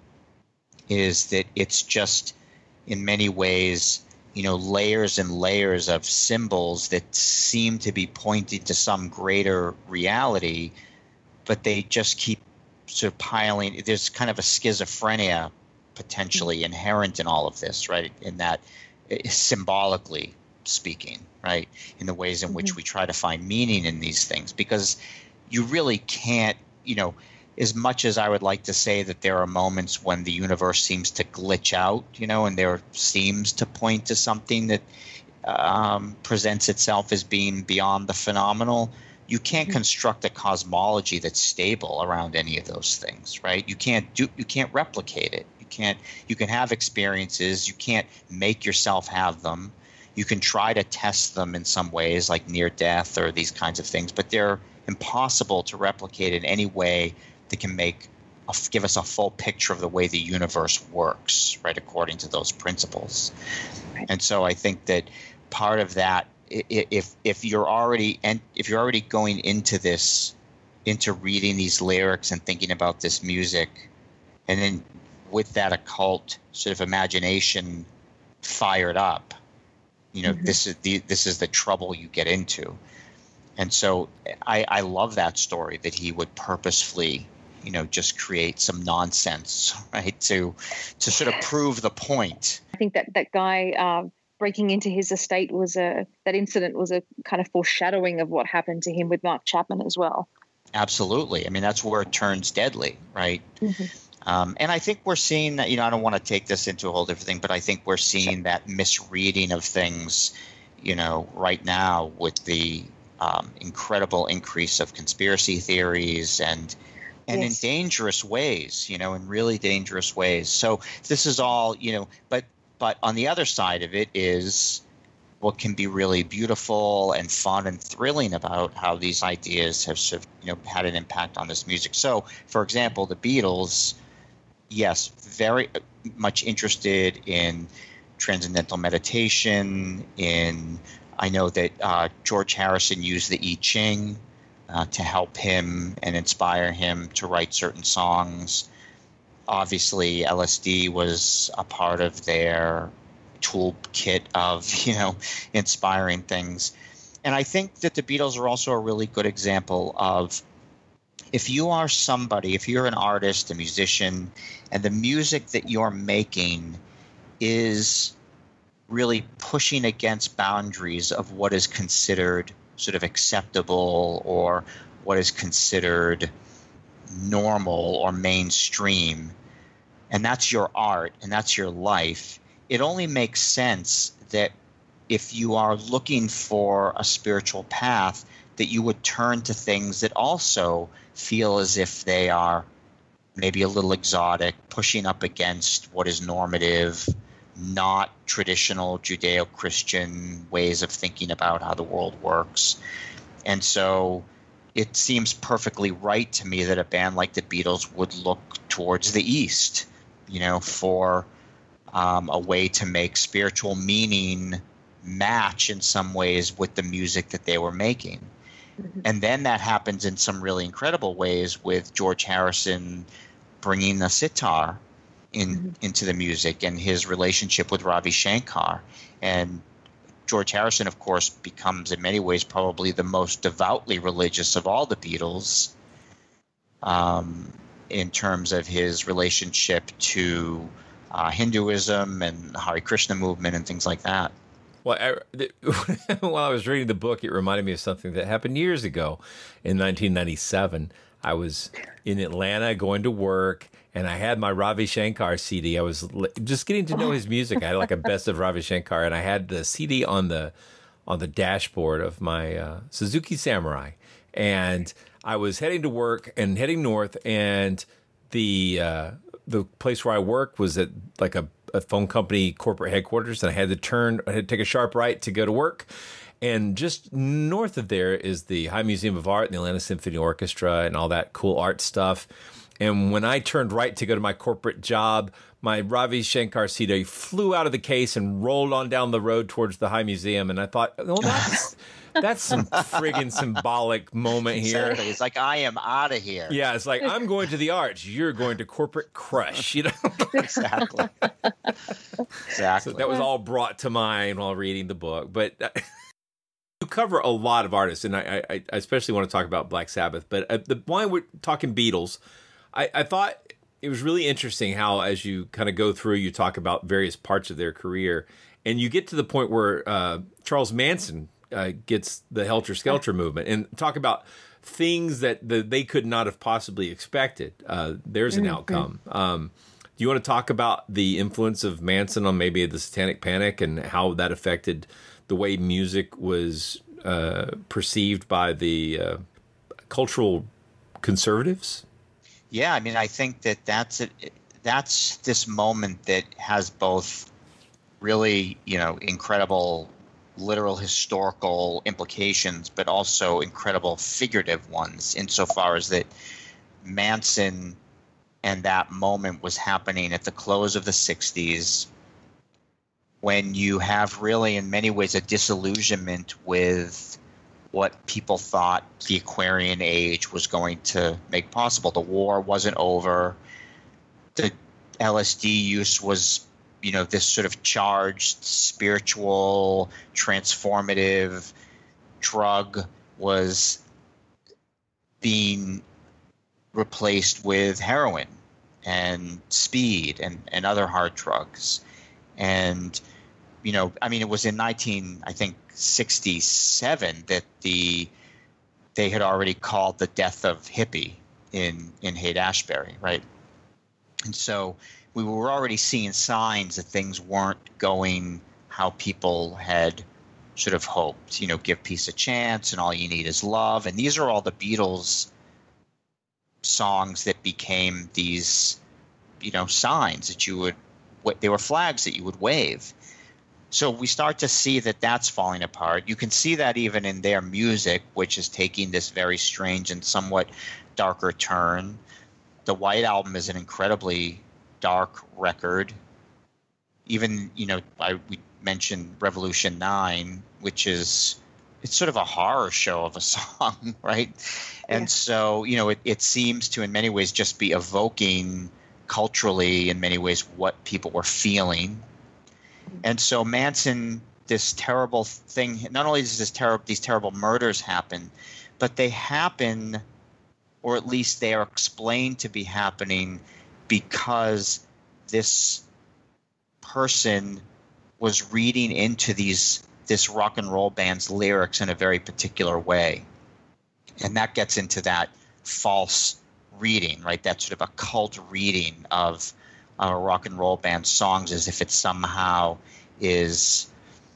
is that it's just, in many ways, you know, layers and layers of symbols that seem to be pointing to some greater reality, but they just keep sort of piling. There's kind of a schizophrenia potentially inherent in all of this, right? In that, symbolically speaking, right? In the ways in which we try to find meaning in these things, because you really can't, you know, as much as I would like to say that there are moments when the universe seems to glitch out, you know, and there seems to point to something that um, presents itself as being beyond the phenomenal, you can't mm-hmm. construct a cosmology that's stable around any of those things, right? You can't do, you can't replicate it. You can't, you can have experiences. You can't make yourself have them. You can try to test them in some ways, like near death or these kinds of things, but they're impossible to replicate in any way that can make a, give us a full picture of the way the universe works, right, according to those principles. Right. And so I think that part of that, if if you're already and if you're already going into this, into reading these lyrics and thinking about this music, and then with that occult sort of imagination fired up, you know, mm-hmm. this is the this is the trouble you get into. And so I, I love that story, that he would purposefully, you know, just create some nonsense, right, to to sort of prove the point. I think that that guy uh, breaking into his estate was a that incident was a kind of foreshadowing of what happened to him with Mark Chapman as well. Absolutely. I mean, that's where it turns deadly, right? Mm-hmm. Um, and I think we're seeing that, you know, I don't want to take this into a whole different thing, but I think we're seeing that misreading of things, you know, right now with the um, incredible increase of conspiracy theories and and yes. in dangerous ways, you know, in really dangerous ways. So this is all, you know, but but on the other side of it is what can be really beautiful and fun and thrilling about how these ideas have sort of, you know, had an impact on this music. So, for example, the Beatles, yes, very much interested in transcendental meditation. In I know that uh, George Harrison used the I Ching uh, to help him and inspire him to write certain songs. Obviously, L S D was a part of their toolkit of, you know, inspiring things. And I think that the Beatles are also a really good example of, if you are somebody, if you're an artist, a musician, and the music that you're making is really pushing against boundaries of what is considered sort of acceptable or what is considered normal or mainstream, and that's your art and that's your life, it only makes sense that if you are looking for a spiritual path, that you would turn to things that also feel as if they are maybe a little exotic, pushing up against what is normative, not traditional Judeo-Christian ways of thinking about how the world works. And so it seems perfectly right to me that a band like the Beatles would look towards the East, you know, for um, a way to make spiritual meaning match in some ways with the music that they were making. Mm-hmm. And then that happens in some really incredible ways with George Harrison bringing the sitar in mm-hmm. into the music, and his relationship with Ravi Shankar. And George Harrison, of course, becomes in many ways probably the most devoutly religious of all the Beatles. um, in terms of his relationship to uh, Hinduism and the Hare Krishna movement and things like that. Well, I, while I was reading the book, it reminded me of something that happened years ago. In nineteen ninety-seven, I was in Atlanta going to work, and I had my Ravi Shankar C D. I was just getting to know his music. I had like a best of Ravi Shankar, and I had the C D on the on the dashboard of my uh, Suzuki Samurai. And I was heading to work and heading north, and the uh, the place where I worked was at like a, a phone company corporate headquarters, and I had to turn, I had to take a sharp right to go to work. And just north of there is the High Museum of Art and the Atlanta Symphony Orchestra and all that cool art stuff. And when I turned right to go to my corporate job, my Ravi Shankar C D flew out of the case and rolled on down the road towards the High Museum. And I thought, well, that's, that's some friggin' symbolic moment here. Exactly. It's like, I am out of here. Yeah, it's like, I'm going to the arts. You're going to corporate crush, you know? Exactly. Exactly. So that was all brought to mind while reading the book. But... Uh, you cover a lot of artists, and I, I, I especially want to talk about Black Sabbath. But uh, the why we're talking Beatles, I, I thought it was really interesting how, as you kind of go through, you talk about various parts of their career, and you get to the point where uh, Charles Manson uh, gets the Helter Skelter movement, and talk about things that the, they could not have possibly expected. Uh, there's an mm-hmm. outcome. Um, do you want to talk about the influence of Manson on maybe the Satanic Panic and how that affected the way music was uh, perceived by the uh, cultural conservatives? Yeah, I mean, I think that that's it. That's this moment that has both really, you know, incredible literal historical implications, but also incredible figurative ones, insofar as that Manson and that moment was happening at the close of the sixties, when you have really, in many ways, a disillusionment with what people thought the Aquarian Age was going to make possible. The war wasn't over. The L S D use was, you know, this sort of charged, spiritual, transformative drug was being replaced with heroin and speed and, and other hard drugs. And, you know, I mean, it was in nineteen, I think, sixty-seven that the they had already called the death of hippie in in Haight-Ashbury, right? And so we were already seeing signs that things weren't going how people had sort of hoped. You know, give peace a chance, and all you need is love. And these are all the Beatles songs that became these, you know, signs that you would. They were flags that you would wave. So we start to see that that's falling apart. You can see that even in their music, which is taking this very strange and somewhat darker turn. The White Album is an incredibly dark record. Even, you know, I, we mentioned Revolution nine, which is, it's sort of a horror show of a song, right? And yeah. so, you know, it, it seems to in many ways just be evoking culturally, in many ways, what people were feeling. And so Manson, this terrible thing, not only does this terrible, these terrible murders happen, but they happen, or at least they are explained to be happening, because this person was reading into these this rock and roll band's lyrics in a very particular way. And that gets into that false reading, right? That sort of a cult reading of a rock and roll band songs, as if it somehow is,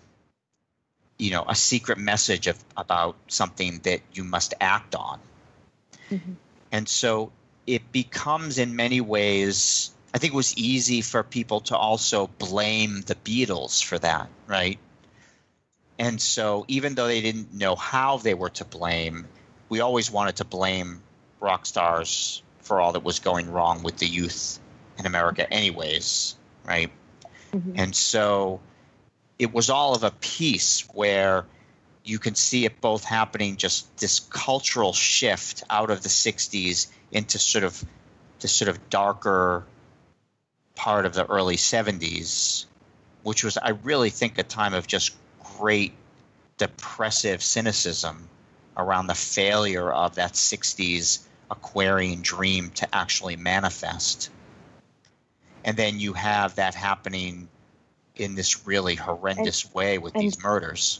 you know, a secret message of about something that you must act on. Mm-hmm. And so it becomes, in many ways, I think it was easy for people to also blame the Beatles for that, right? And so even though they didn't know how they were to blame, we always wanted to blame rock stars for all that was going wrong with the youth in America anyways, right? Mm-hmm. And so it was all of a piece where you can see it both happening, just this cultural shift out of the sixties into sort of this sort of darker part of the early seventies, which was, I really think, a time of just great depressive cynicism around the failure of that sixties Aquarian dream to actually manifest. And then you have that happening in this really horrendous And- way with and- these murders.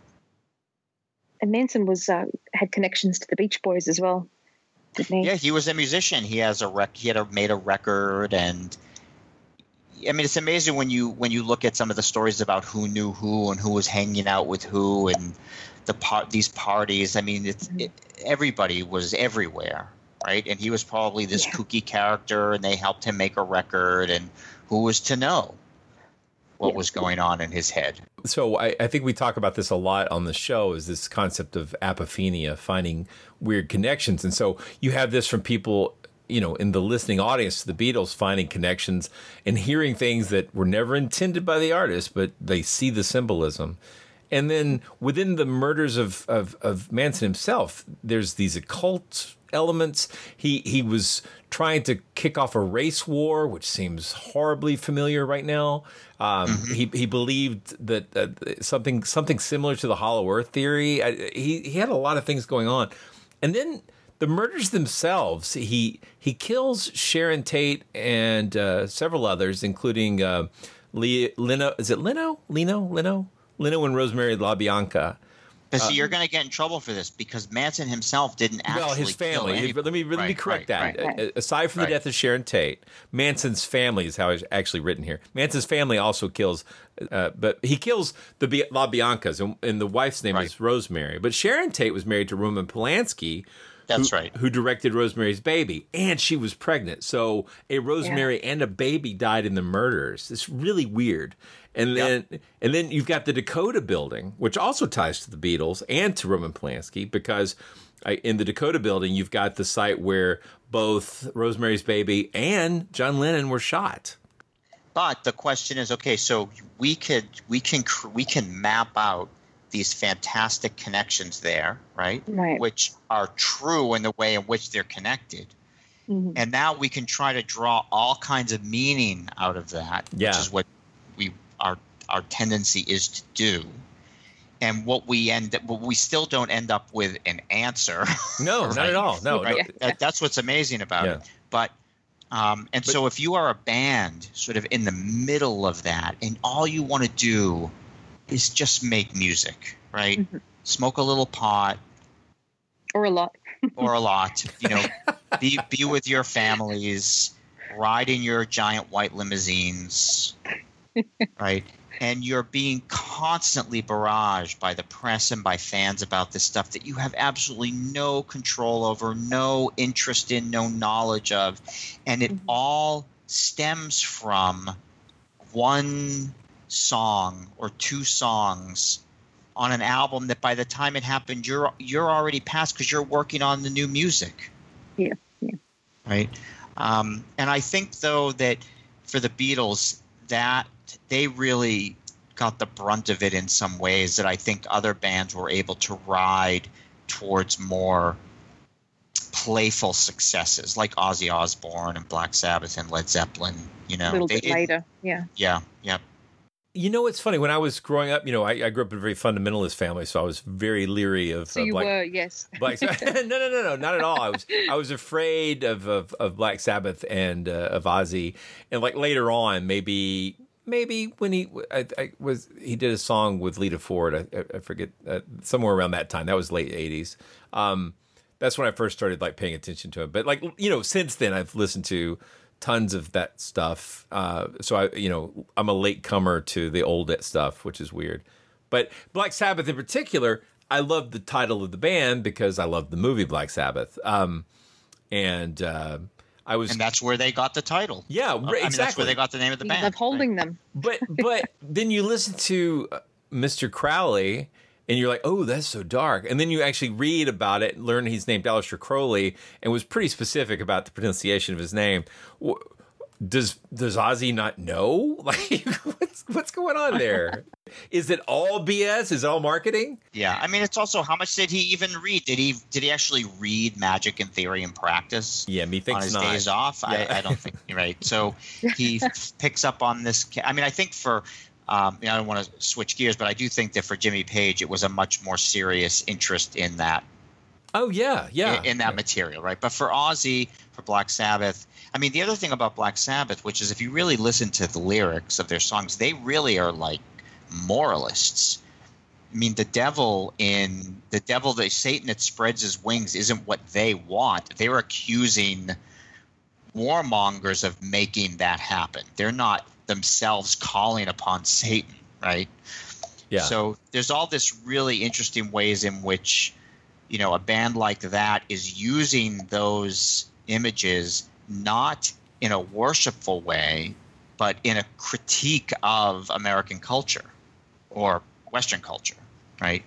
And Manson was uh, had connections to the Beach Boys as well, didn't he? Yeah, he was a musician. He has a rec- he had a, made a record, and I mean, it's amazing when you when you look at some of the stories about who knew who and who was hanging out with who and the part these parties. I mean, it's it, everybody was everywhere, right? And he was probably this Yeah. kooky character, and they helped him make a record. And who was to know what Yeah. was going on in his head? So I, I think we talk about this a lot on the show, is this concept of apophenia, finding weird connections. And so you have this from people, you know, in the listening audience to the Beatles, finding connections and hearing things that were never intended by the artist, but they see the symbolism. And then within the murders of, of, of Manson himself, there's these occult elements. He he was trying to kick off a race war, which seems horribly familiar right now. Um, Mm-hmm. He he believed that uh, something something similar to the Hollow Earth theory. I, he he had a lot of things going on, and then the murders themselves. He he kills Sharon Tate and uh, several others, including uh, Le- Leno. Is it Leno? Leno? Leno? Leno and Rosemary LaBianca. Because Uh, you're going to get in trouble for this because Manson himself didn't actually Well, his kill family. anybody. Let me let me Right, correct right, that. right. A- Aside from Right. the death of Sharon Tate, Manson's family is how it's actually written here. Manson's family also kills, uh, but he kills the Bi- LaBiancas, and, and the wife's name Right. is Rosemary. But Sharon Tate was married to Roman Polanski. That's who, right. Who directed Rosemary's Baby, and she was pregnant. So a Rosemary and a baby died in the murders. It's really weird. And then, and then you've got the Dakota Building, which also ties to the Beatles and to Roman Polanski, because I, in the Dakota Building, you've got the site where both Rosemary's Baby and John Lennon were shot. But the question is, okay, so we could we can cr- we can map out these fantastic connections there, right? Right. Which are true in the way in which they're connected. Mhm. And now we can try to draw all kinds of meaning out of that, Yeah. which is what we our our tendency is to do. And what we end up, what we still don't end up with an answer. No, not right? at all. No, Right? no. That, that's what's amazing about Yeah. it. But um, and But- so if you are a band sort of in the middle of that, and all you want to do is just make music, right? Mhm. Smoke a little pot Or a lot. or a lot, you know, be be with your families, ride in your giant white limousines, right? And you're being constantly barraged by the press and by fans about this stuff that you have absolutely no control over, no interest in, no knowledge of. And it all stems from one song or two songs on an album that by the time it happened, you're you're already past because you're working on the new music. Yeah. Yeah. Right. Um, and I think, though, that for the Beatles, that they really got the brunt of it in some ways that I think other bands were able to ride towards more playful successes, like Ozzy Osbourne and Black Sabbath and Led Zeppelin. You know, A little they bit didn't- later. Yeah. Yeah. Yeah. You know, it's funny. When I was growing up, you know, I, I grew up in a very fundamentalist family, so I was very leery of So uh, you Black, were, yes. Black no, no, no, no, not at all. I was I was afraid of of, of Black Sabbath and uh, of Ozzy, and like later on, maybe maybe when he I, I was he did a song with Lita Ford. I, I, I forget uh, somewhere around that time. That was late eighties. Um, that's when I first started like paying attention to him. But like you know, since then I've listened to tons of that stuff. Uh, so I, you know, I'm a late comer to the old stuff, which is weird. But Black Sabbath in particular, I love the title of the band because I love the movie Black Sabbath. Um, and uh, I was, And that's where they got the title. yeah, I right, mean, exactly. that's where they got the name of the You band. love holding them. But but then you listen to uh, Mister Crowley, and you're like, oh, that's so dark. And then you actually read about it and learn he's named Aleister Crowley and was pretty specific about the pronunciation of his name. Wh- Does does Ozzy not know? Like, what's what's going on there? Is it all B S? Is it all marketing? Yeah, I mean, it's also how much did he even read? Did he did he actually read Magic and Theory and Practice? Yeah, me on thinks his not. days off. Yeah. I, I don't think you're right. So he f- picks up on this. ca- I mean, I think for um, you know, I don't want to switch gears, but I do think that for Jimmy Page, it was a much more serious interest in that Oh yeah, yeah. In, in that material, right? But for Ozzy, for Black Sabbath, I mean, the other thing about Black Sabbath, which is if you really listen to the lyrics of their songs, they really are like moralists. I mean, the devil in the devil, the Satan that spreads his wings isn't what they want. They're accusing warmongers of making that happen. They're not themselves calling upon Satan, right? Yeah. So there's all this really interesting ways in which, you know, a band like that is using those images not in a worshipful way, but in a critique of American culture or Western culture, right?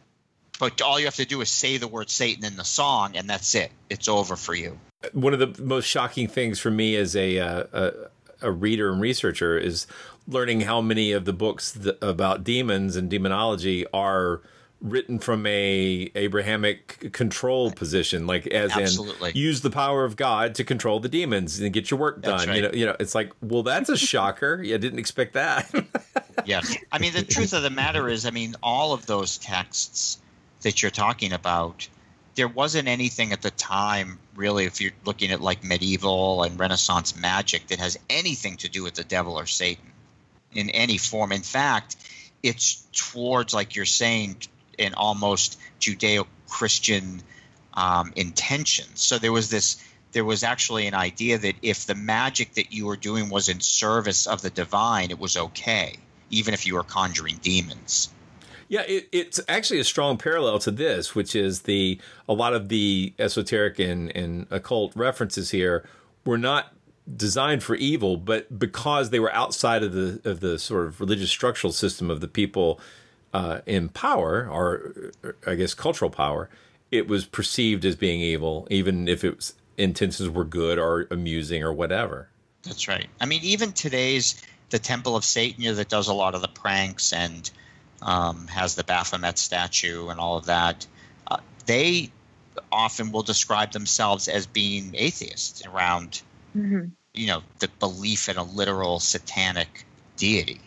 But all you have to do is say the word Satan in the song, and that's it. It's over for you. One of the most shocking things for me as a uh, a, a reader and researcher is learning how many of the books th- about demons and demonology are written from a Abrahamic control position, like as Absolutely. in use the power of God to control the demons and get your work done. That's right. You know, you know, it's like, well, that's a shocker. Yeah, I didn't expect that. Yes. I mean, the truth of the matter is, I mean, all of those texts that you're talking about, there wasn't anything at the time, really, if you're looking at like medieval and Renaissance magic, that has anything to do with the devil or Satan in any form. In fact, it's towards, like you're saying, an almost Judeo-Christian um, intention. So there was this, there was actually an idea that if the magic that you were doing was in service of the divine, it was okay, even if you were conjuring demons. Yeah, it, it's actually a strong parallel to this, which is the a lot of the esoteric and, and occult references here were not designed for evil, but because they were outside of the of the sort of religious structural system of the people uh, in power, or, or I guess cultural power, it was perceived as being evil, even if its intentions were good or amusing or whatever. That's right. I mean, even today's the Temple of Satan, you know, that does a lot of the pranks and um, has the Baphomet statue and all of that. Uh, they often will describe themselves as being atheists around, mm-hmm. you know, the belief in a literal satanic deity.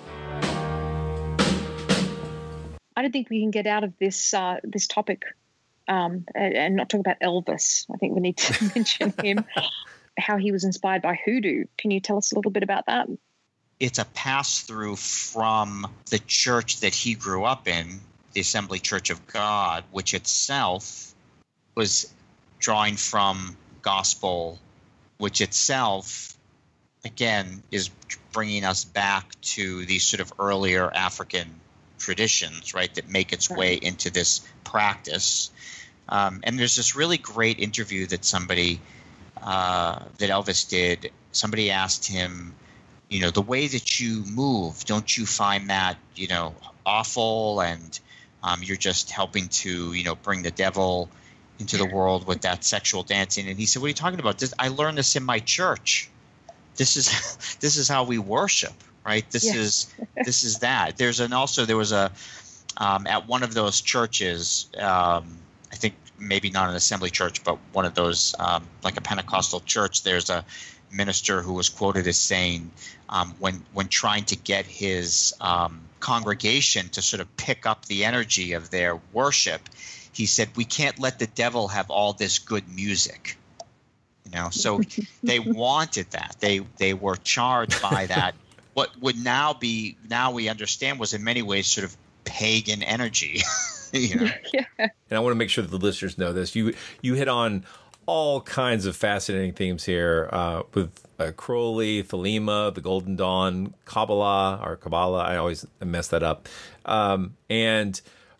I don't think we can get out of this uh, this topic um, and, and not talk about Elvis. I think we need to mention him, how he was inspired by hoodoo. Can you tell us a little bit about that? It's a pass-through from the church that he grew up in, the Assembly Church of God, which itself was drawing from gospel, which itself, again, is bringing us back to these sort of earlier African traditions, right, that make its way into this practice. Um, and there's this really great interview that somebody, uh, that Elvis did. Somebody asked him, you know, the way that you move, don't you find that, you know, awful, and um, you're just helping to, you know, bring the devil into the world with that sexual dancing? And he said, what are you talking about? This, I learned this in my church. This is this is how we worship, right? This yeah. is this is that. There's an also there was a um, at one of those churches, um, I think maybe not an assembly church, but one of those um, like a Pentecostal church. There's a minister who was quoted as saying, um, when when trying to get his um, congregation to sort of pick up the energy of their worship, he said, "We can't let the devil have all this good music." You know, so they wanted that. They they were charged by that. What would now be now we understand was in many ways sort of pagan energy. You know? Yeah. And I want to make sure that the listeners know this. You you hit on all kinds of fascinating themes here uh, with uh, Crowley, Thelema, the Golden Dawn, Kabbalah, or Kabbalah. I always mess that up. Um, and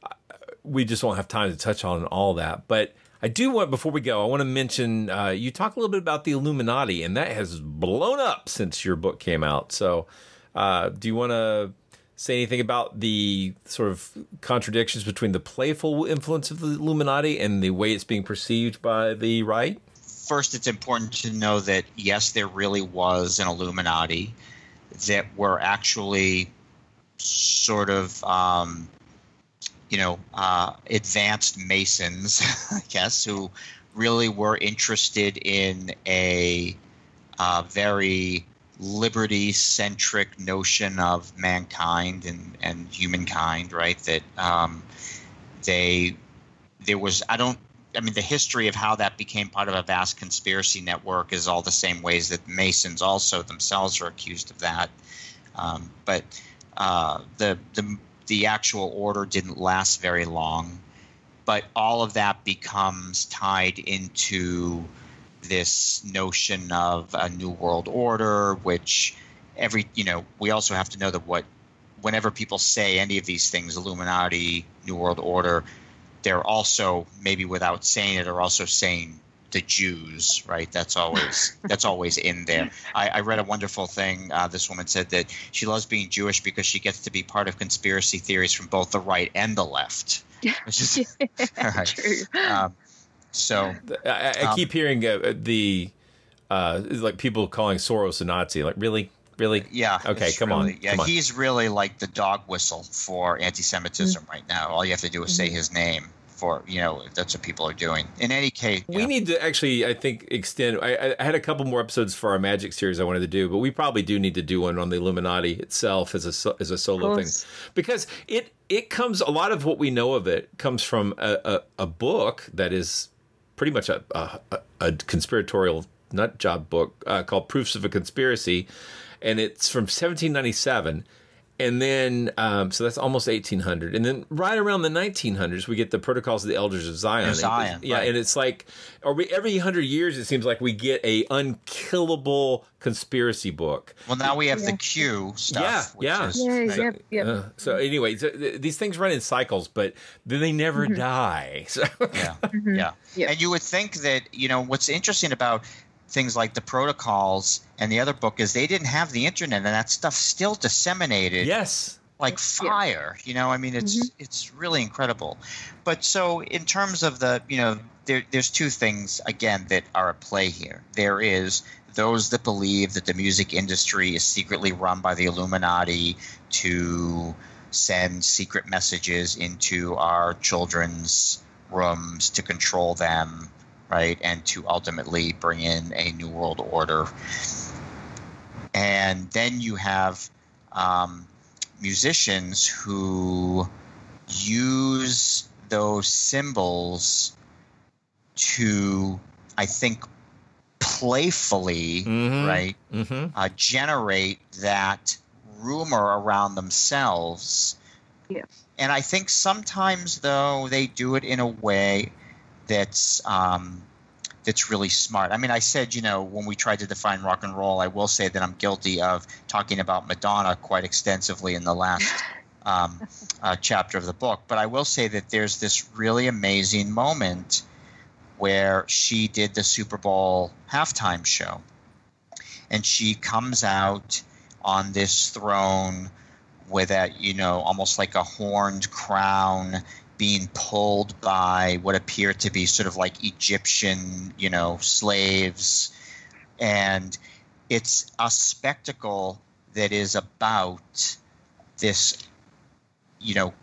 we just won't have time to touch on all that. But I do want, before we go, I want to mention, uh, you talk a little bit about the Illuminati, and that has blown up since your book came out. So uh, do you want to say anything about the sort of contradictions between the playful influence of the Illuminati and the way it's being perceived by the right? First, it's important to know that, yes, there really was an Illuminati that were actually sort of, um, you know, uh, advanced Masons, I guess, who really were interested in a uh, very liberty-centric notion of mankind and, and humankind, right? That um, they there was I don't I mean, the history of how that became part of a vast conspiracy network is all the same ways that Masons also themselves are accused of that. Um, but uh, the the the actual order didn't last very long. But all of that becomes tied into this notion of a new world order, which every, you know, we also have to know that what, whenever people say any of these things, Illuminati, New World Order, they're also, maybe without saying it, are also saying the Jews, right? That's always that's always in there. I, I read a wonderful thing. Uh, this woman said that she loves being Jewish because she gets to be part of conspiracy theories from both the right and the left. Which is right. True. Um, so I, I um, keep hearing uh, the uh, like people calling Soros a Nazi. Like, really, really? Yeah. Okay, come really, on. Yeah, come on. he's really like the dog whistle for anti-Semitism mm-hmm. right now. All you have to do is mm-hmm. say his name. For, you know, that's what people are doing. In any case, we know. need to actually, I think, extend. I, I had a couple more episodes for our Magic series I wanted to do, but we probably do need to do one on the Illuminati itself as a as a solo thing, because it it comes. A lot of what we know of it comes from a, a, a book that is pretty much a a, a conspiratorial nut job book uh, called Proofs of a Conspiracy, and it's from seventeen ninety-seven. And then, um, so that's almost eighteen hundred. And then right around the nineteen hundreds, we get the Protocols of the Elders of Zion. Zion, yeah, right. And it's like, or we, every hundred years, it seems like we get a unkillable conspiracy book. Well, now we have yeah. the Q stuff. Yeah, which yeah. Is, yeah, right. yep, yep. Uh, so anyway, so th- these things run in cycles, but then they never mm-hmm. die. So. Yeah, mm-hmm. yeah. Yep. And you would think that, you know, what's interesting about things like the Protocols and the other book is they didn't have the internet, and that stuff still disseminated. Yes. Like fire, you know, I mean, it's mm-hmm. it's really incredible. But so in terms of the, you know, there, there's two things, again, that are at play here. There is those that believe that the music industry is secretly run by the Illuminati to send secret messages into our children's rooms to control them, right, and to ultimately bring in a new world order. And then you have um, musicians who use those symbols to, I think, playfully, mm-hmm. right, mm-hmm. uh, generate that rumor around themselves. Yeah. And I think sometimes, though, they do it in a way that's um, that's really smart. I mean, I said, you know, when we tried to define rock and roll, I will say that I'm guilty of talking about Madonna quite extensively in the last um, uh, chapter of the book. But I will say that there's this really amazing moment where she did the Super Bowl halftime show. And she comes out on this throne with that, you know, almost like a horned crown, being pulled by what appear to be sort of like Egyptian, you know, slaves. And it's a spectacle that is about this, you know,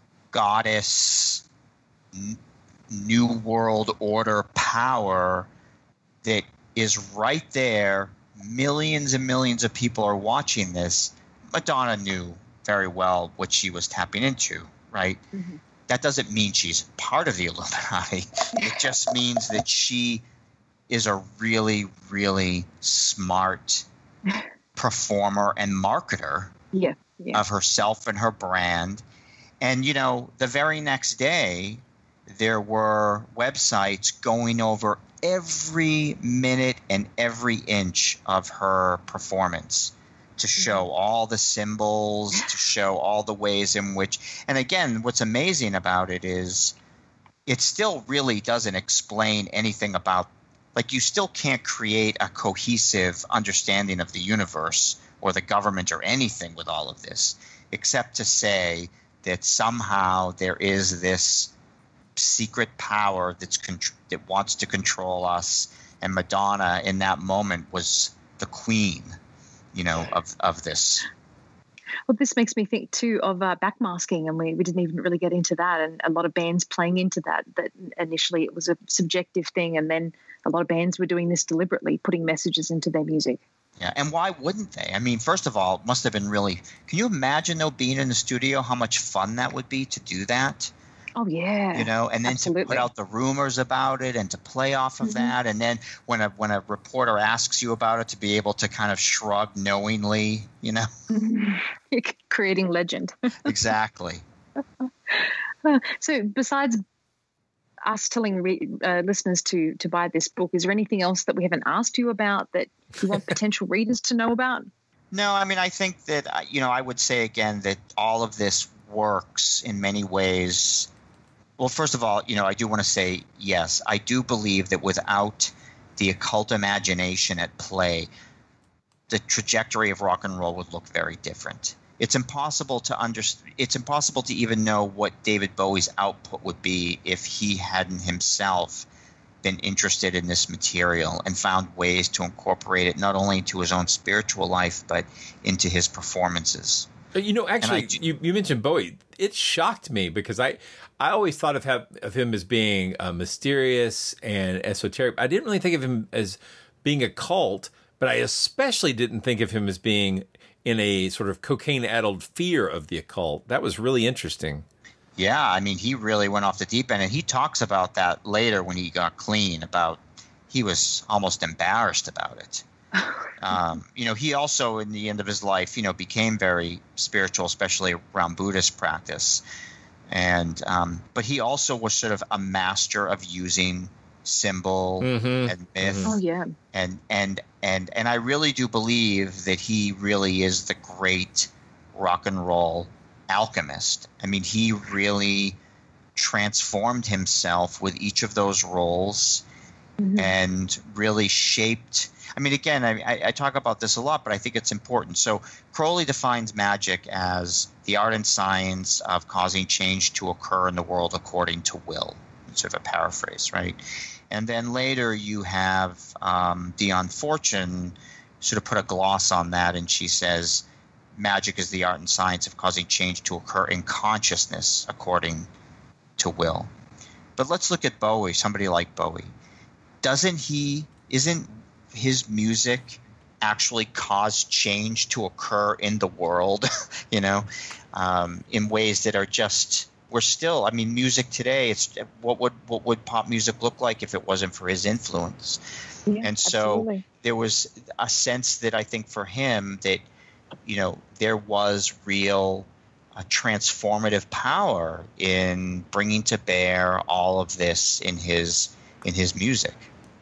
goddess, n- new world order power that is right there. Millions and millions of people are watching this. Madonna knew very well what she was tapping into, right? Mm-hmm. That doesn't mean she's part of the Illuminati. It just means that she is a really, really smart performer and marketer yeah, yeah. of herself and her brand. And, you know, the very next day, there were websites going over every minute and every inch of her performance to show all the symbols, to show all the ways in which – and again, what's amazing about it is it still really doesn't explain anything about – like you still can't create a cohesive understanding of the universe or the government or anything with all of this, except to say that somehow there is this secret power that's contr- that wants to control us, and Madonna in that moment was the queen – you know, of, of this. Well, this makes me think too of uh, backmasking, and we, we didn't even really get into that, and a lot of bands playing into that, that initially it was a subjective thing, and then a lot of bands were doing this deliberately, putting messages into their music. Yeah, and why wouldn't they? I mean, first of all, it must have been really – can you imagine, though, being in the studio, how much fun that would be to do that? Oh yeah, you know, and then absolutely. to put out the rumors about it and to play off of Mhm. that, and then when a when a reporter asks you about it, to be able to kind of shrug knowingly, you know. Creating legend. Exactly. So besides us telling re- uh, listeners to to buy this book, is there anything else that we haven't asked you about that you want potential readers to know about? No, I mean, I think that, uh, you know, I would say again that all of this works in many ways. Well, first of all, you know, I do want to say, yes, I do believe that without the occult imagination at play, the trajectory of rock and roll would look very different. It's impossible to understand. It's impossible to even know what David Bowie's output would be if he hadn't himself been interested in this material and found ways to incorporate it not only into his own spiritual life but into his performances. You know, actually, I, you, you mentioned Bowie. It shocked me because I, I always thought of, have, of him as being uh, mysterious and esoteric. I didn't really think of him as being a cult, but I especially didn't think of him as being in a sort of cocaine-addled fear of the occult. That was really interesting. Yeah, I mean, he really went off the deep end, and he talks about that later when he got clean, about he was almost embarrassed about it. Um, you know, he also, in the end of his life, you know, became very spiritual, especially around Buddhist practice. And um, but he also was sort of a master of using symbol mm-hmm. and myth. Oh yeah. And and and and I really do believe that he really is the great rock and roll alchemist. I mean, he really transformed himself with each of those roles mm-hmm. and really shaped. I mean, again, I, I talk about this a lot, but I think it's important. So Crowley defines magic as the art and science of causing change to occur in the world according to will. It's sort of a paraphrase, right? And then later you have um, Dion Fortune sort of put a gloss on that, and she says, magic is the art and science of causing change to occur in consciousness according to will. But let's look at Bowie, somebody like Bowie. Doesn't he, isn't his music actually cause change to occur in the world, you know, um, in ways that are just, we're still, I mean, music today, it's what would what would pop music look like if it wasn't for his influence? Yeah, and so absolutely. There was a sense that I think for him that, you know, there was real uh, transformative power in bringing to bear all of this in his in his music.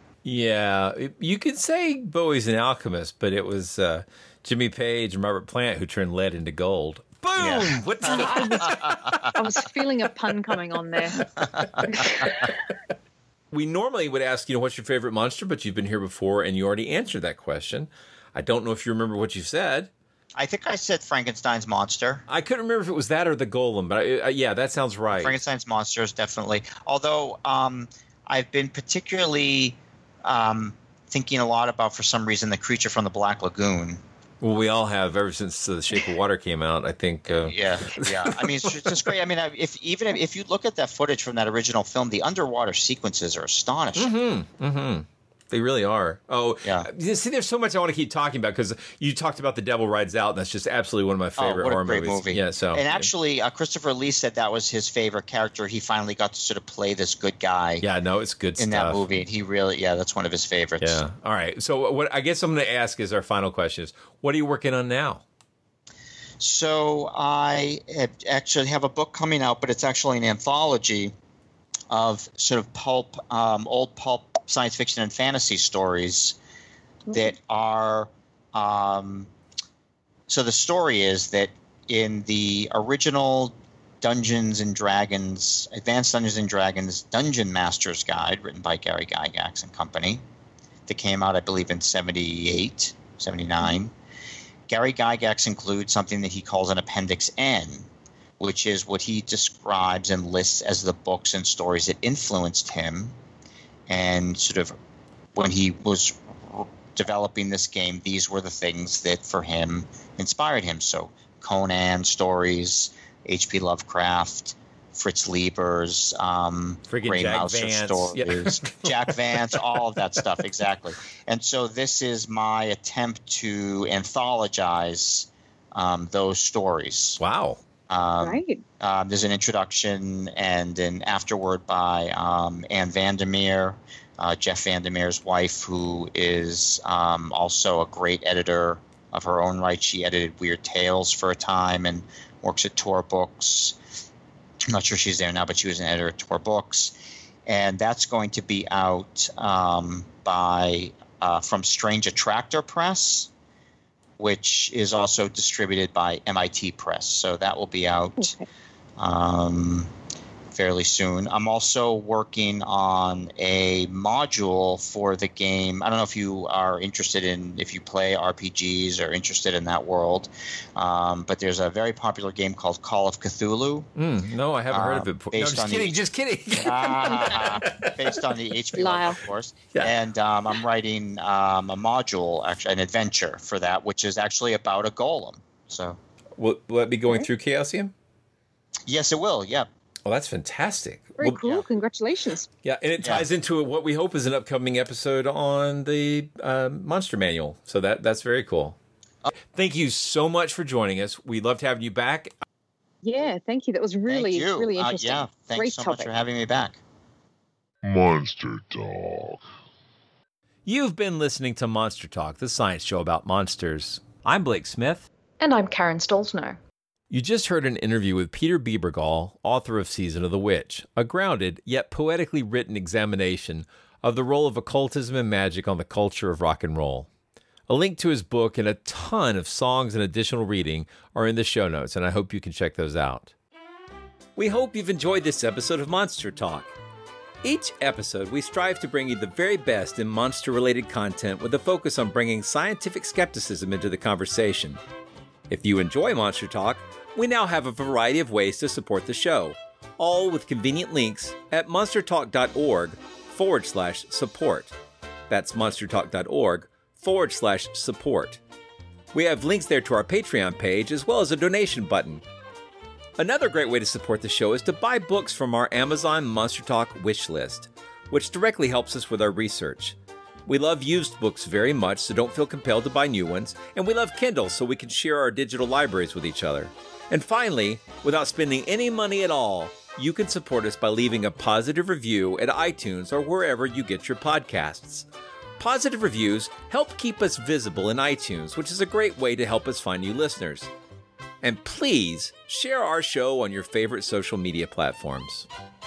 Yeah, you could say Bowie's an alchemist, but it was uh, Jimmy Page and Robert Plant who turned lead into gold. Boom! Yeah. What I, was, I was feeling a pun coming on there. We normally would ask, you know, what's your favorite monster, but you've been here before and you already answered that question. I don't know if you remember what you said. I think I said Frankenstein's monster. I couldn't remember if it was that or the golem, but I, uh, yeah, that sounds right. Frankenstein's monster is definitely. Although um, I've been particularly um, thinking a lot about, for some reason, the creature from the Black Lagoon. Well, we all have ever since uh, The Shape of Water came out, I think. Uh... Yeah, yeah. I mean, it's, it's just great. I mean, if even if, if you look at that footage from that original film, the underwater sequences are astonishing. Mm-hmm, mm-hmm. They really are. Oh, yeah. See, there's so much I want to keep talking about because you talked about The Devil Rides Out, and that's just absolutely one of my favorite oh, what horror a great movies. Movie. Yeah, so and actually, uh, Christopher Lee said that was his favorite character. He finally got to sort of play this good guy. Yeah, no, it's good in stuff. that movie, and he really, yeah, that's one of his favorites. Yeah. All right. So what I guess I'm going to ask is our final question is, what are you working on now? So I actually have a book coming out, but it's actually an anthology of sort of pulp, um, old pulp science fiction and fantasy stories that are um, so the story is that in the original Dungeons and Dragons, Advanced Dungeons and Dragons Dungeon Master's Guide, written by Gary Gygax and company, that came out, I believe, in seventy-eight, seventy-nine, Gary Gygax includes something that he calls an Appendix N, which is what he describes and lists as the books and stories that influenced him. And sort of when he was developing this game, these were the things that for him inspired him. So Conan stories, H P Lovecraft, Fritz Lieber's um, Gray Jack Mouser Vance. stories, Yeah. Jack Vance, all of that stuff, exactly. And so this is my attempt to anthologize um, those stories. Wow. Um, right. Um, there's an introduction and an afterword by um, Anne Vandermeer, uh, Jeff Vandermeer's wife, who is um, also a great editor of her own right. She edited Weird Tales for a time and works at Tor Books. I'm not sure she's there now, but she was an editor at Tor Books. And that's going to be out um, by uh, from Strange Attractor Press, which is also distributed by M I T Press. So that will be out Okay. um, fairly soon. I'm also working on a module for the game. I don't know if you are interested in, if you play R P Gs or interested in that world, um, but there's a very popular game called Call of Cthulhu. Mm, no, I haven't uh, heard of it before. No, based just on kidding, the, just kidding. Ah, based on the H P Lyle, of course. Yeah. And um, I'm writing um, a module, actually, an adventure for that, which is actually about a golem. So, will, will that be going through Chaosium? Yes, it will. Yeah. Oh, that's fantastic. Very Well, cool. Congratulations. Yeah, and it ties into what we hope is an upcoming episode on the uh, Monster Manual. So that that's very cool. Thank you so much for joining us. We loved having you back. Yeah, thank you. That was really, Thank you. really Uh, interesting. yeah, thanks Great so topic. much for having me back. Monster Talk. You've been listening to Monster Talk, the science show about monsters. I'm Blake Smith. And I'm Karen Stolzno. You just heard an interview with Peter Biebergall, author of Season of the Witch, a grounded yet poetically written examination of the role of occultism and magic on the culture of rock and roll. A link to his book and a ton of songs and additional reading are in the show notes, and I hope you can check those out. We hope you've enjoyed this episode of Monster Talk. Each episode, we strive to bring you the very best in monster-related content with a focus on bringing scientific skepticism into the conversation. If you enjoy Monster Talk, we now have a variety of ways to support the show, all with convenient links at monstertalk.org forward slash support. That's monstertalk.org forward slash support. We have links there to our Patreon page as well as a donation button. Another great way to support the show is to buy books from our Amazon Monster Talk wish list, which directly helps us with our research. We love used books very much, so don't feel compelled to buy new ones, and we love Kindle so we can share our digital libraries with each other. And finally, without spending any money at all, you can support us by leaving a positive review at iTunes or wherever you get your podcasts. Positive reviews help keep us visible in iTunes, which is a great way to help us find new listeners. And please share our show on your favorite social media platforms.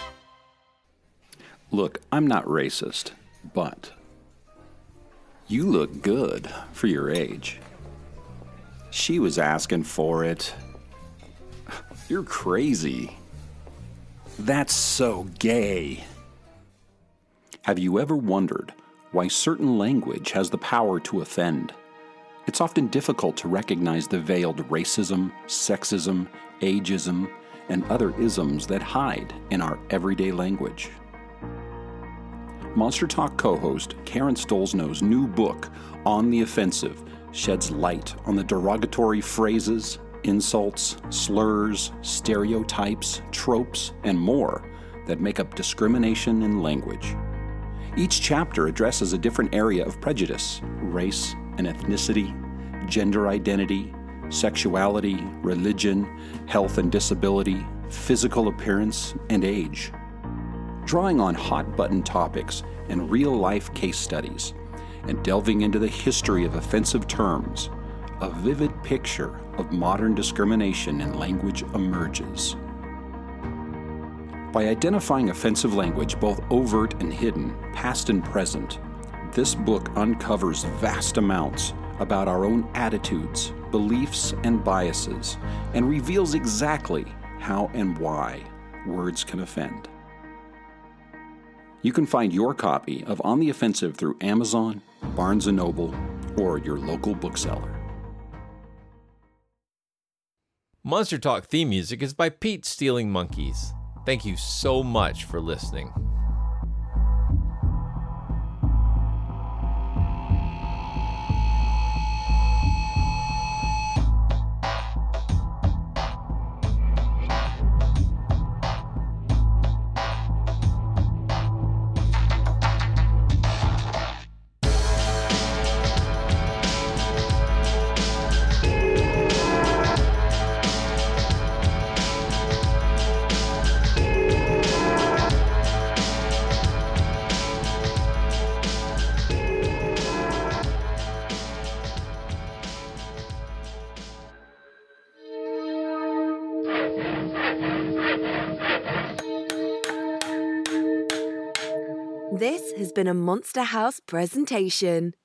Look, I'm not racist, but you look good for your age. She was asking for it. You're crazy. That's so gay. Have you ever wondered why certain language has the power to offend? It's often difficult to recognize the veiled racism, sexism, ageism, and other isms that hide in our everyday language. Monster Talk co-host Karen Stolzno's new book, On the Offensive, sheds light on the derogatory phrases, insults, slurs, stereotypes, tropes, and more that make up discrimination in language. Each chapter addresses a different area of prejudice, race and ethnicity, gender identity, sexuality, religion, health and disability, physical appearance, and age. Drawing on hot-button topics and real-life case studies, and delving into the history of offensive terms, a vivid picture of modern discrimination in language emerges. By identifying offensive language, both overt and hidden, past and present, this book uncovers vast amounts about our own attitudes, beliefs, and biases, and reveals exactly how and why words can offend. You can find your copy of On the Offensive through Amazon, Barnes and Noble, or your local bookseller. Monster Talk theme music is by Pete Stealing Monkeys. Thank you so much for listening. This has been a Monster House presentation.